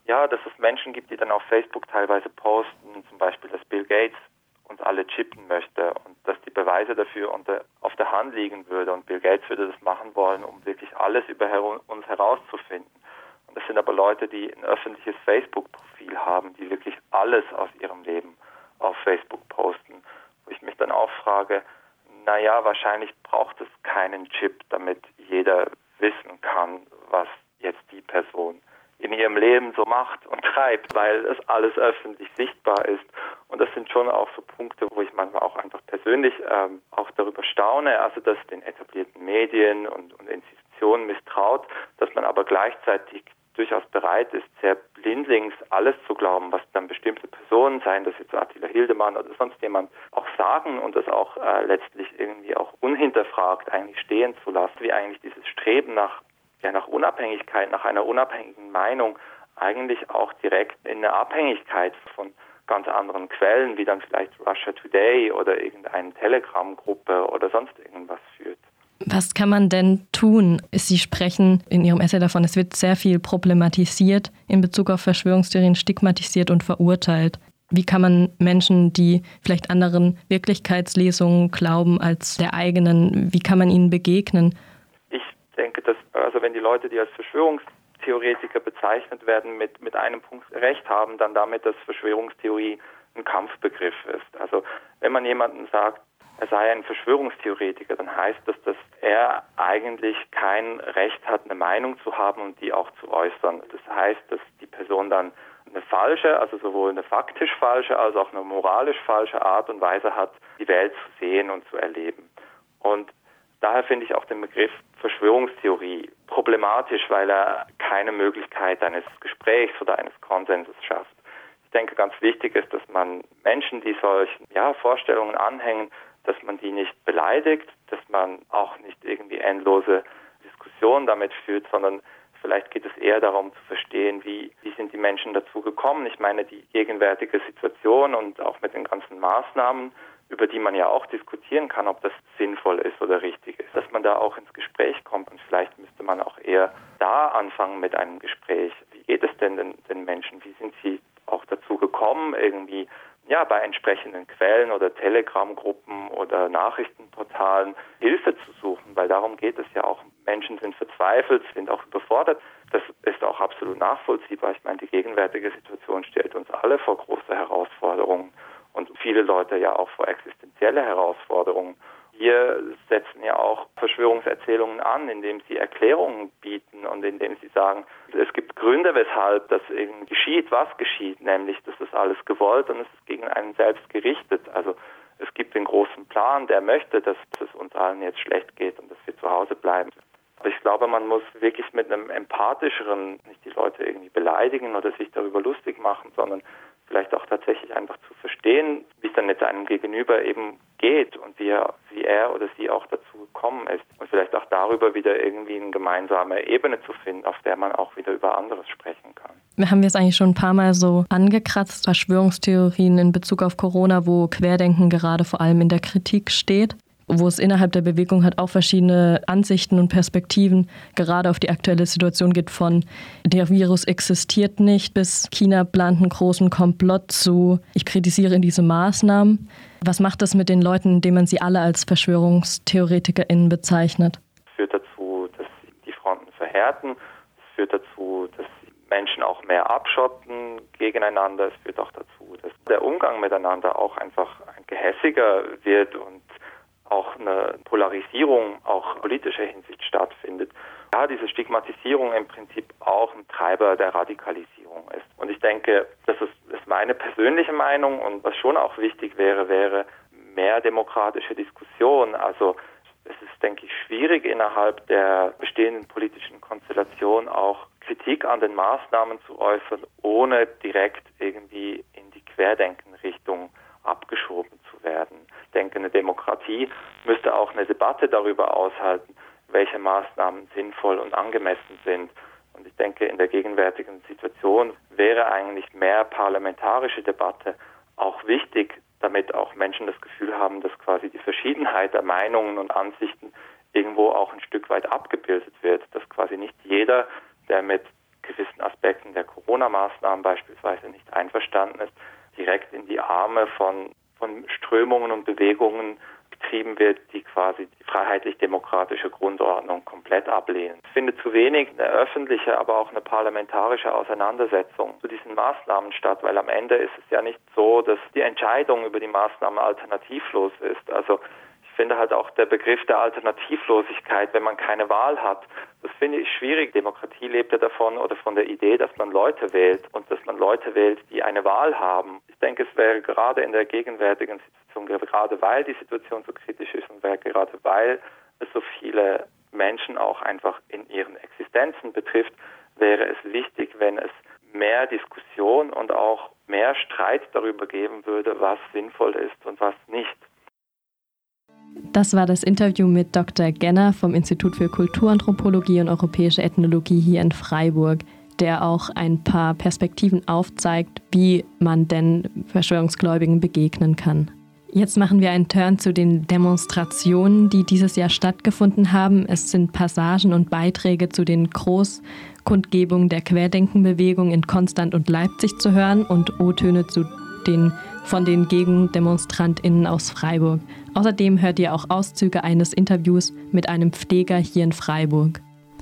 es Menschen gibt, die dann auf Facebook teilweise posten, zum Beispiel, dass Bill Gates uns alle chippen möchte und dass die Beweise dafür auf der Hand liegen würde und Bill Gates würde das machen wollen, um wirklich alles über uns herauszufinden. Und das sind aber Leute, die ein öffentliches Facebook-Profil haben, die wirklich alles aus ihrem Leben auf Facebook posten, wo ich mich dann auch frage, wahrscheinlich braucht es keinen Chip, damit jeder wissen kann, was jetzt die Person in ihrem Leben so macht und treibt, weil es alles öffentlich sichtbar ist. Und das sind schon auch so Punkte, wo ich manchmal auch einfach persönlich auch darüber staune, also dass den etablierten Medien und Institutionen misstraut, dass man aber gleichzeitig durchaus bereit ist, sehr blindlings alles zu glauben, was dann bestimmte Personen, seien das jetzt Attila Hildemann oder sonst jemand, auch sagen und das auch letztlich irgendwie auch unhinterfragt eigentlich stehen zu lassen, wie eigentlich dieses Streben nach nach Unabhängigkeit, nach einer unabhängigen Meinung eigentlich auch direkt in eine Abhängigkeit von ganz anderen Quellen, wie dann vielleicht Russia Today oder irgendeine Telegram-Gruppe oder sonst irgendwas führt. Was kann man denn tun? Sie sprechen in Ihrem Essay davon, es wird sehr viel problematisiert in Bezug auf Verschwörungstheorien, stigmatisiert und verurteilt. Wie kann man Menschen, die vielleicht anderen Wirklichkeitslesungen glauben als der eigenen, wie kann man ihnen begegnen? Ich denke, dass wenn die Leute, die als Verschwörungstheoretiker bezeichnet werden, mit einem Punkt recht haben, dann damit, dass Verschwörungstheorie ein Kampfbegriff ist. Also wenn man jemandem sagt, er sei ein Verschwörungstheoretiker, dann heißt das, dass er eigentlich kein Recht hat, eine Meinung zu haben und die auch zu äußern. Das heißt, dass die Person dann eine falsche, also sowohl eine faktisch falsche als auch eine moralisch falsche Art und Weise hat, die Welt zu sehen und zu erleben. Und daher finde ich auch den Begriff Verschwörungstheorie problematisch, weil er keine Möglichkeit eines Gesprächs oder eines Konsenses schafft. Ich denke, ganz wichtig ist, dass man Menschen, die solchen Vorstellungen anhängen, dass man die nicht beleidigt, dass man auch nicht irgendwie endlose Diskussionen damit führt, sondern vielleicht geht es eher darum zu verstehen, wie sind die Menschen dazu gekommen. Ich meine, die gegenwärtige Situation und auch mit den ganzen Maßnahmen, über die man ja auch diskutieren kann, ob das sinnvoll ist oder richtig ist, dass man da auch ins Gespräch kommt. Und vielleicht müsste man auch eher da anfangen mit einem Gespräch. Wie geht es denn den Menschen? Wie sind sie auch dazu gekommen, irgendwie bei entsprechenden Quellen oder Telegram-Gruppen oder Nachrichtenportalen Hilfe zu suchen, weil darum geht es ja auch. Menschen sind verzweifelt, sind auch überfordert. Das ist auch absolut nachvollziehbar. Ich meine, die gegenwärtige Situation stellt uns alle vor große Herausforderungen und viele Leute ja auch vor existenzielle Herausforderungen. Hier setzen ja auch Verschwörungserzählungen an, indem sie Erklärungen bieten und indem sie sagen, es gibt Gründe, weshalb das irgendwie geschieht, was geschieht, nämlich, das ist alles gewollt und es ist gegen einen selbst gerichtet. Also es gibt den großen Plan, der möchte, dass es uns allen jetzt schlecht geht und dass wir zu Hause bleiben. Aber ich glaube, man muss wirklich mit einem empathischeren, nicht die Leute irgendwie beleidigen oder sich darüber lustig machen, sondern vielleicht auch tatsächlich einfach zu verstehen, wie es dann mit einem Gegenüber eben geht und wie er oder sie auch dazu gekommen ist. Und vielleicht auch darüber wieder irgendwie eine gemeinsame Ebene zu finden, auf der man auch wieder über anderes sprechen kann. Wir haben jetzt eigentlich schon ein paar Mal so angekratzt, Verschwörungstheorien in Bezug auf Corona, wo Querdenken gerade vor allem in der Kritik steht, wo es innerhalb der Bewegung halt auch verschiedene Ansichten und Perspektiven gerade auf die aktuelle Situation gibt, von der Virus existiert nicht bis China plant einen großen Komplott zu ich kritisiere diese Maßnahmen. Was macht das mit den Leuten, indem man sie alle als VerschwörungstheoretikerInnen bezeichnet? Es führt dazu, dass die Fronten verhärten. Es führt dazu, dass Menschen auch mehr abschotten gegeneinander. Es führt auch dazu, dass der Umgang miteinander auch einfach gehässiger wird und auch eine Polarisierung auch politischer Hinsicht stattfindet. Ja, diese Stigmatisierung im Prinzip auch ein Treiber der Radikalisierung ist. Und ich denke, das ist meine persönliche Meinung und was schon auch wichtig wäre mehr demokratische Diskussion. Also es ist, denke ich, schwierig innerhalb der bestehenden politischen Konstellation auch Kritik an den Maßnahmen zu äußern, ohne direkt irgendwie in die Querdenken-Richtung abgeschoben zu werden. Ich denke, eine Demokratie müsste auch eine Debatte darüber aushalten, welche Maßnahmen sinnvoll und angemessen sind. Und ich denke, in der gegenwärtigen Situation wäre eigentlich mehr parlamentarische Debatte auch wichtig, damit auch Menschen das Gefühl haben, dass quasi die Verschiedenheit der Meinungen und Ansichten irgendwo auch ein Stück weit abgebildet wird, dass quasi nicht jeder, der mit gewissen Aspekten der Corona-Maßnahmen beispielsweise nicht einverstanden ist, direkt in die Arme von Strömungen und Bewegungen getrieben wird, die quasi die freiheitlich-demokratische Grundordnung komplett ablehnen. Es findet zu wenig eine öffentliche, aber auch eine parlamentarische Auseinandersetzung zu diesen Maßnahmen statt, weil am Ende ist es ja nicht so, dass die Entscheidung über die Maßnahmen alternativlos ist. Also ich finde halt auch der Begriff der Alternativlosigkeit, wenn man keine Wahl hat, das finde ich schwierig. Demokratie lebt ja davon oder von der Idee, dass man Leute wählt und dass man Leute wählt, die eine Wahl haben. Ich denke, es wäre gerade in der gegenwärtigen Situation, gerade weil die Situation so kritisch ist und gerade weil es so viele Menschen auch einfach in ihren Existenzen betrifft, wäre es wichtig, wenn es mehr Diskussion und auch mehr Streit darüber geben würde, was sinnvoll ist und was nicht. Das war das Interview mit Dr. Genner vom Institut für Kulturanthropologie und Europäische Ethnologie hier in Freiburg, der auch ein paar Perspektiven aufzeigt, wie man denn Verschwörungsgläubigen begegnen kann. Jetzt machen wir einen Turn zu den Demonstrationen, die dieses Jahr stattgefunden haben. Es sind Passagen und Beiträge zu den Großkundgebungen der Querdenkenbewegung in Konstanz und Leipzig zu hören und O-Töne von den GegendemonstrantInnen aus Freiburg. Außerdem hört ihr auch Auszüge eines Interviews mit einem Pfleger hier in Freiburg.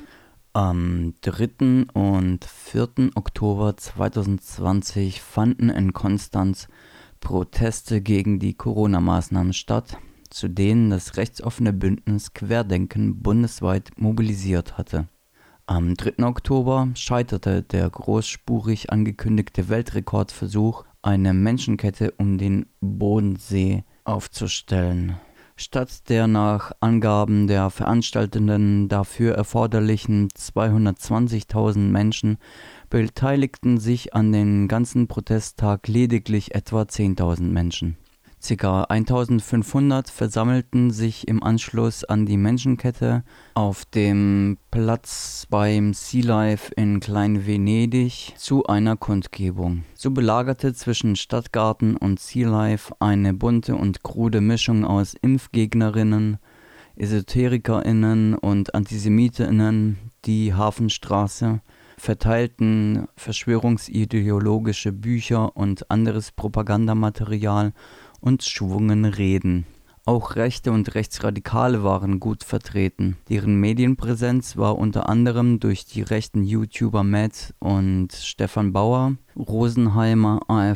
Am 3. und 4. Oktober 2020 fanden in Konstanz Proteste gegen die Corona-Maßnahmen statt, zu denen das rechtsoffene Bündnis Querdenken bundesweit mobilisiert hatte. Am 3. Oktober scheiterte der großspurig angekündigte Weltrekordversuch, eine Menschenkette um den Bodensee aufzustellen. Statt der nach Angaben der Veranstaltenden dafür erforderlichen 220.000 Menschen beteiligten sich an dem ganzen Protesttag lediglich etwa 10.000 Menschen. Ca. 1.500 versammelten sich im Anschluss an die Menschenkette auf dem Platz beim Sea Life in Klein-Venedig zu einer Kundgebung. So belagerte zwischen Stadtgarten und Sea Life eine bunte und krude Mischung aus Impfgegnerinnen, EsoterikerInnen und AntisemitInnen die Hafenstraße, verteilten verschwörungsideologische Bücher und anderes Propagandamaterial und schwungen Reden. Auch Rechte und Rechtsradikale waren gut vertreten. Deren Medienpräsenz war unter anderem durch die rechten YouTuber Matt und Stefan Bauer, Rosenheimer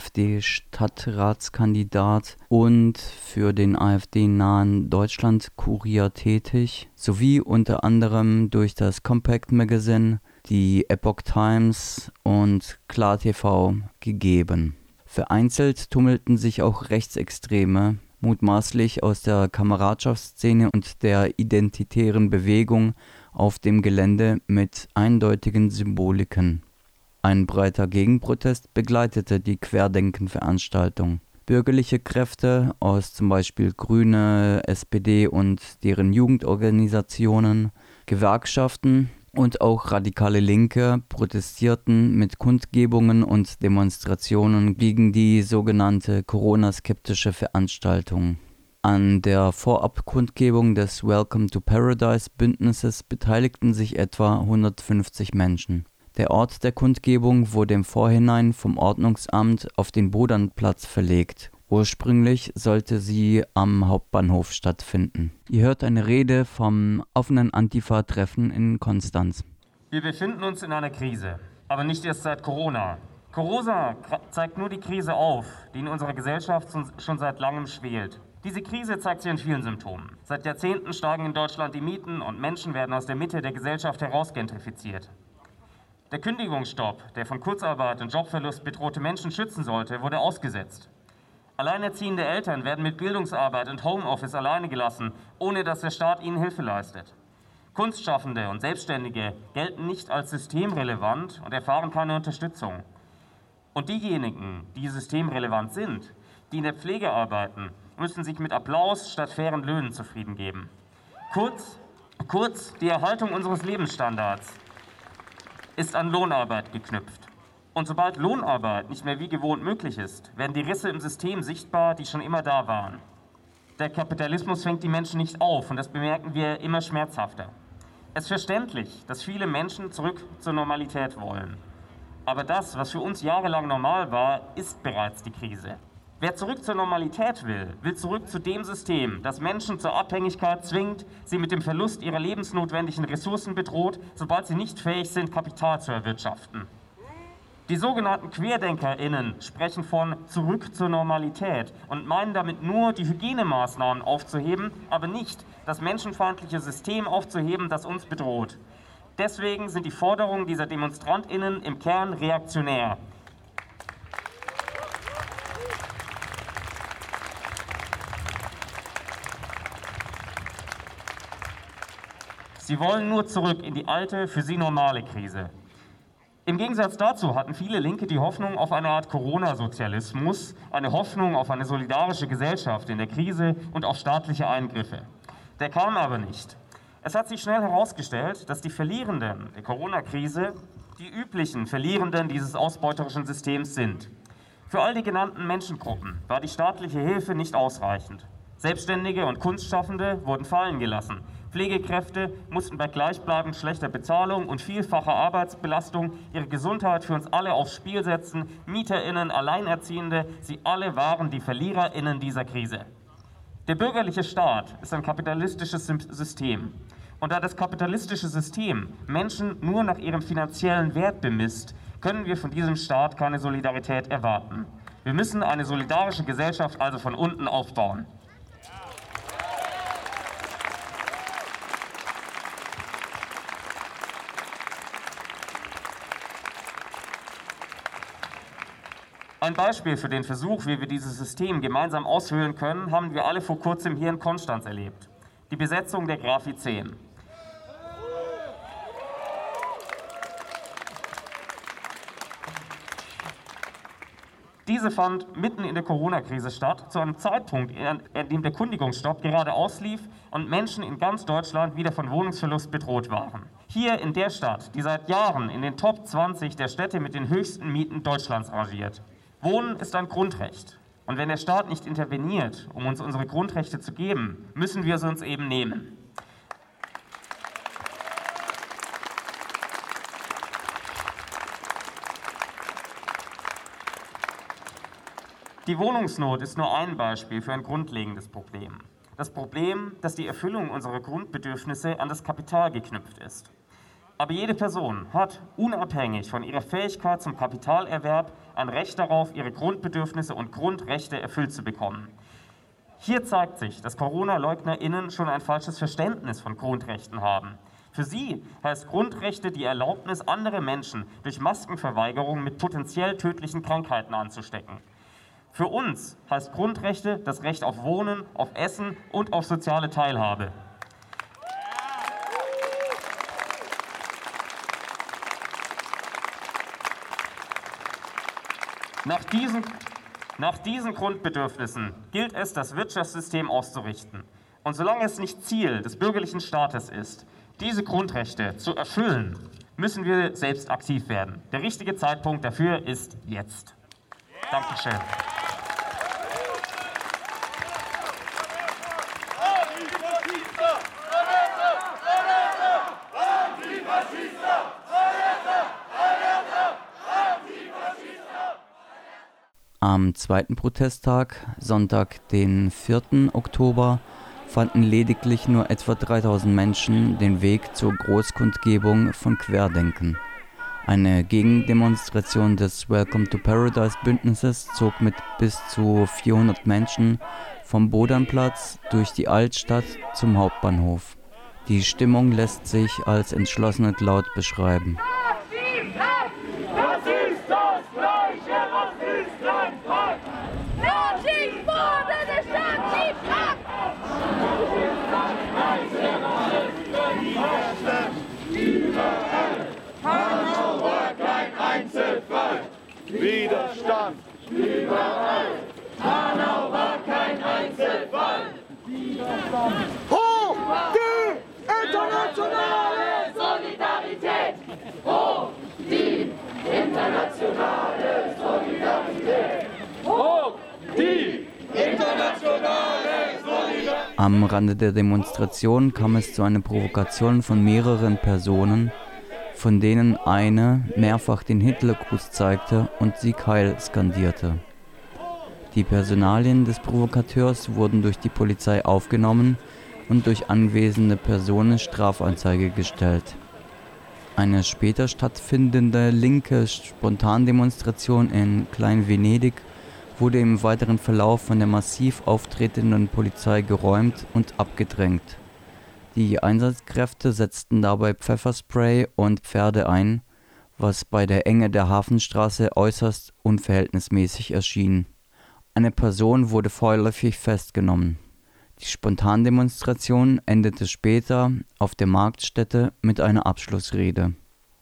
AfD-Stadtratskandidat und für den AfD-nahen Deutschland-Kurier tätig, sowie unter anderem durch das Compact Magazine, die Epoch Times und KlarTV gegeben. Vereinzelt tummelten sich auch Rechtsextreme, mutmaßlich aus der Kameradschaftsszene und der identitären Bewegung auf dem Gelände mit eindeutigen Symboliken. Ein breiter Gegenprotest begleitete die Querdenken-Veranstaltung. Bürgerliche Kräfte aus zum Beispiel Grüne, SPD und deren Jugendorganisationen, Gewerkschaften und auch radikale Linke protestierten mit Kundgebungen und Demonstrationen gegen die sogenannte Corona-skeptische Veranstaltung. An der Vorabkundgebung des Welcome to Paradise Bündnisses beteiligten sich etwa 150 Menschen. Der Ort der Kundgebung wurde im Vorhinein vom Ordnungsamt auf den Bodernplatz verlegt. Ursprünglich sollte sie am Hauptbahnhof stattfinden. Ihr hört eine Rede vom offenen Antifa-Treffen in Konstanz. Wir befinden uns in einer Krise, aber nicht erst seit Corona. Corona zeigt nur die Krise auf, die in unserer Gesellschaft schon seit langem schwelt. Diese Krise zeigt sich in vielen Symptomen. Seit Jahrzehnten steigen in Deutschland die Mieten und Menschen werden aus der Mitte der Gesellschaft herausgentrifiziert. Der Kündigungsstopp, der von Kurzarbeit und Jobverlust bedrohte Menschen schützen sollte, wurde ausgesetzt. Alleinerziehende Eltern werden mit Bildungsarbeit und Homeoffice alleine gelassen, ohne dass der Staat ihnen Hilfe leistet. Kunstschaffende und Selbstständige gelten nicht als systemrelevant und erfahren keine Unterstützung. Und diejenigen, die systemrelevant sind, die in der Pflege arbeiten, müssen sich mit Applaus statt fairen Löhnen zufrieden geben. Kurz, die Erhaltung unseres Lebensstandards ist an Lohnarbeit geknüpft. Und sobald Lohnarbeit nicht mehr wie gewohnt möglich ist, werden die Risse im System sichtbar, die schon immer da waren. Der Kapitalismus fängt die Menschen nicht auf und das bemerken wir immer schmerzhafter. Es ist verständlich, dass viele Menschen zurück zur Normalität wollen. Aber das, was für uns jahrelang normal war, ist bereits die Krise. Wer zurück zur Normalität will, will zurück zu dem System, das Menschen zur Abhängigkeit zwingt, sie mit dem Verlust ihrer lebensnotwendigen Ressourcen bedroht, sobald sie nicht fähig sind, Kapital zu erwirtschaften. Die sogenannten QuerdenkerInnen sprechen von zurück zur Normalität und meinen damit nur, die Hygienemaßnahmen aufzuheben, aber nicht das menschenfeindliche System aufzuheben, das uns bedroht. Deswegen sind die Forderungen dieser DemonstrantInnen im Kern reaktionär. Sie wollen nur zurück in die alte, für sie normale Krise. Im Gegensatz dazu hatten viele Linke die Hoffnung auf eine Art Corona-Sozialismus, eine Hoffnung auf eine solidarische Gesellschaft in der Krise und auf staatliche Eingriffe. Der kam aber nicht. Es hat sich schnell herausgestellt, dass die Verlierenden der Corona-Krise die üblichen Verlierenden dieses ausbeuterischen Systems sind. Für all die genannten Menschengruppen war die staatliche Hilfe nicht ausreichend. Selbstständige und Kunstschaffende wurden fallen gelassen. Pflegekräfte mussten bei gleichbleibend schlechter Bezahlung und vielfacher Arbeitsbelastung ihre Gesundheit für uns alle aufs Spiel setzen. MieterInnen, Alleinerziehende, sie alle waren die VerliererInnen dieser Krise. Der bürgerliche Staat ist ein kapitalistisches System. Und da das kapitalistische System Menschen nur nach ihrem finanziellen Wert bemisst, können wir von diesem Staat keine Solidarität erwarten. Wir müssen eine solidarische Gesellschaft also von unten aufbauen. Ein Beispiel für den Versuch, wie wir dieses System gemeinsam aushöhlen können, haben wir alle vor kurzem hier in Konstanz erlebt. Die Besetzung der Graphi 10. Diese fand mitten in der Corona-Krise statt, zu einem Zeitpunkt, in dem der Kündigungsstopp gerade auslief und Menschen in ganz Deutschland wieder von Wohnungsverlust bedroht waren. Hier in der Stadt, die seit Jahren in den Top 20 der Städte mit den höchsten Mieten Deutschlands rangiert. Wohnen ist ein Grundrecht. Und wenn der Staat nicht interveniert, um uns unsere Grundrechte zu geben, müssen wir sie uns eben nehmen. Die Wohnungsnot ist nur ein Beispiel für ein grundlegendes Problem. Das Problem, dass die Erfüllung unserer Grundbedürfnisse an das Kapital geknüpft ist. Aber jede Person hat, unabhängig von ihrer Fähigkeit zum Kapitalerwerb, ein Recht darauf, ihre Grundbedürfnisse und Grundrechte erfüllt zu bekommen. Hier zeigt sich, dass Corona-LeugnerInnen schon ein falsches Verständnis von Grundrechten haben. Für sie heißt Grundrechte die Erlaubnis, andere Menschen durch Maskenverweigerung mit potenziell tödlichen Krankheiten anzustecken. Für uns heißt Grundrechte das Recht auf Wohnen, auf Essen und auf soziale Teilhabe. Nach diesen Grundbedürfnissen gilt es, das Wirtschaftssystem auszurichten. Und solange es nicht Ziel des bürgerlichen Staates ist, diese Grundrechte zu erfüllen, müssen wir selbst aktiv werden. Der richtige Zeitpunkt dafür ist jetzt. Dankeschön. Am zweiten Protesttag, Sonntag, den 4. Oktober, fanden lediglich nur etwa 3000 Menschen den Weg zur Großkundgebung von Querdenken. Eine Gegendemonstration des Welcome to Paradise Bündnisses zog mit bis zu 400 Menschen vom Bodanplatz durch die Altstadt zum Hauptbahnhof. Die Stimmung lässt sich als entschlossen und laut beschreiben. Hannover kein Einzelfall. Widerstand überall. Hannover kein Einzelfall. Widerstand. Hoch die internationale Solidarität. Hoch die internationale Solidarität. Hoch die internationale Solidarität. Am Rande der Demonstration kam es zu einer Provokation von mehreren Personen, von denen eine mehrfach den Hitlergruß zeigte und Sieg Heil skandierte. Die Personalien des Provokateurs wurden durch die Polizei aufgenommen und durch anwesende Personen Strafanzeige gestellt. Eine später stattfindende linke Spontandemonstration in Klein-Venedig wurde im weiteren Verlauf von der massiv auftretenden Polizei geräumt und abgedrängt. Die Einsatzkräfte setzten dabei Pfefferspray und Pferde ein, was bei der Enge der Hafenstraße äußerst unverhältnismäßig erschien. Eine Person wurde vorläufig festgenommen. Die Spontandemonstration endete später auf der Marktstätte mit einer Abschlussrede.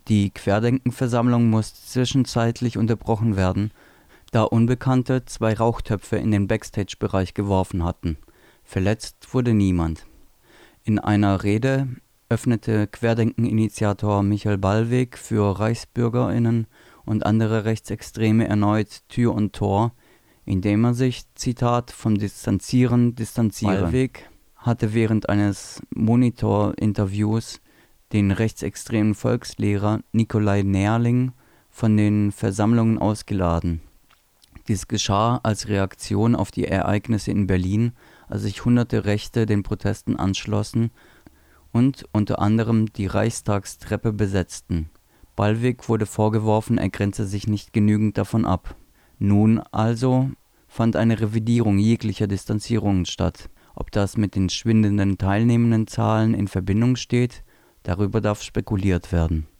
Die Querdenkenversammlung musste zwischenzeitlich unterbrochen werden, da Unbekannte 2 Rauchtöpfe in den Backstage-Bereich geworfen hatten. Verletzt wurde niemand. In einer Rede öffnete Querdenken-Initiator Michael Ballweg für ReichsbürgerInnen und andere Rechtsextreme erneut Tür und Tor, indem er sich, Zitat, vom Distanzieren distanziere. Ballweg hatte während eines Monitor-Interviews den rechtsextremen Volkslehrer Nikolai Nerling von den Versammlungen ausgeladen. Dies geschah als Reaktion auf die Ereignisse in Berlin, als sich hunderte Rechte den Protesten anschlossen und unter anderem die Reichstagstreppe besetzten. Ballweg wurde vorgeworfen, er grenze sich nicht genügend davon ab. Nun also fand eine Revidierung jeglicher Distanzierungen statt. Ob das mit den schwindenden Teilnehmendenzahlen in Verbindung steht, darüber darf spekuliert werden.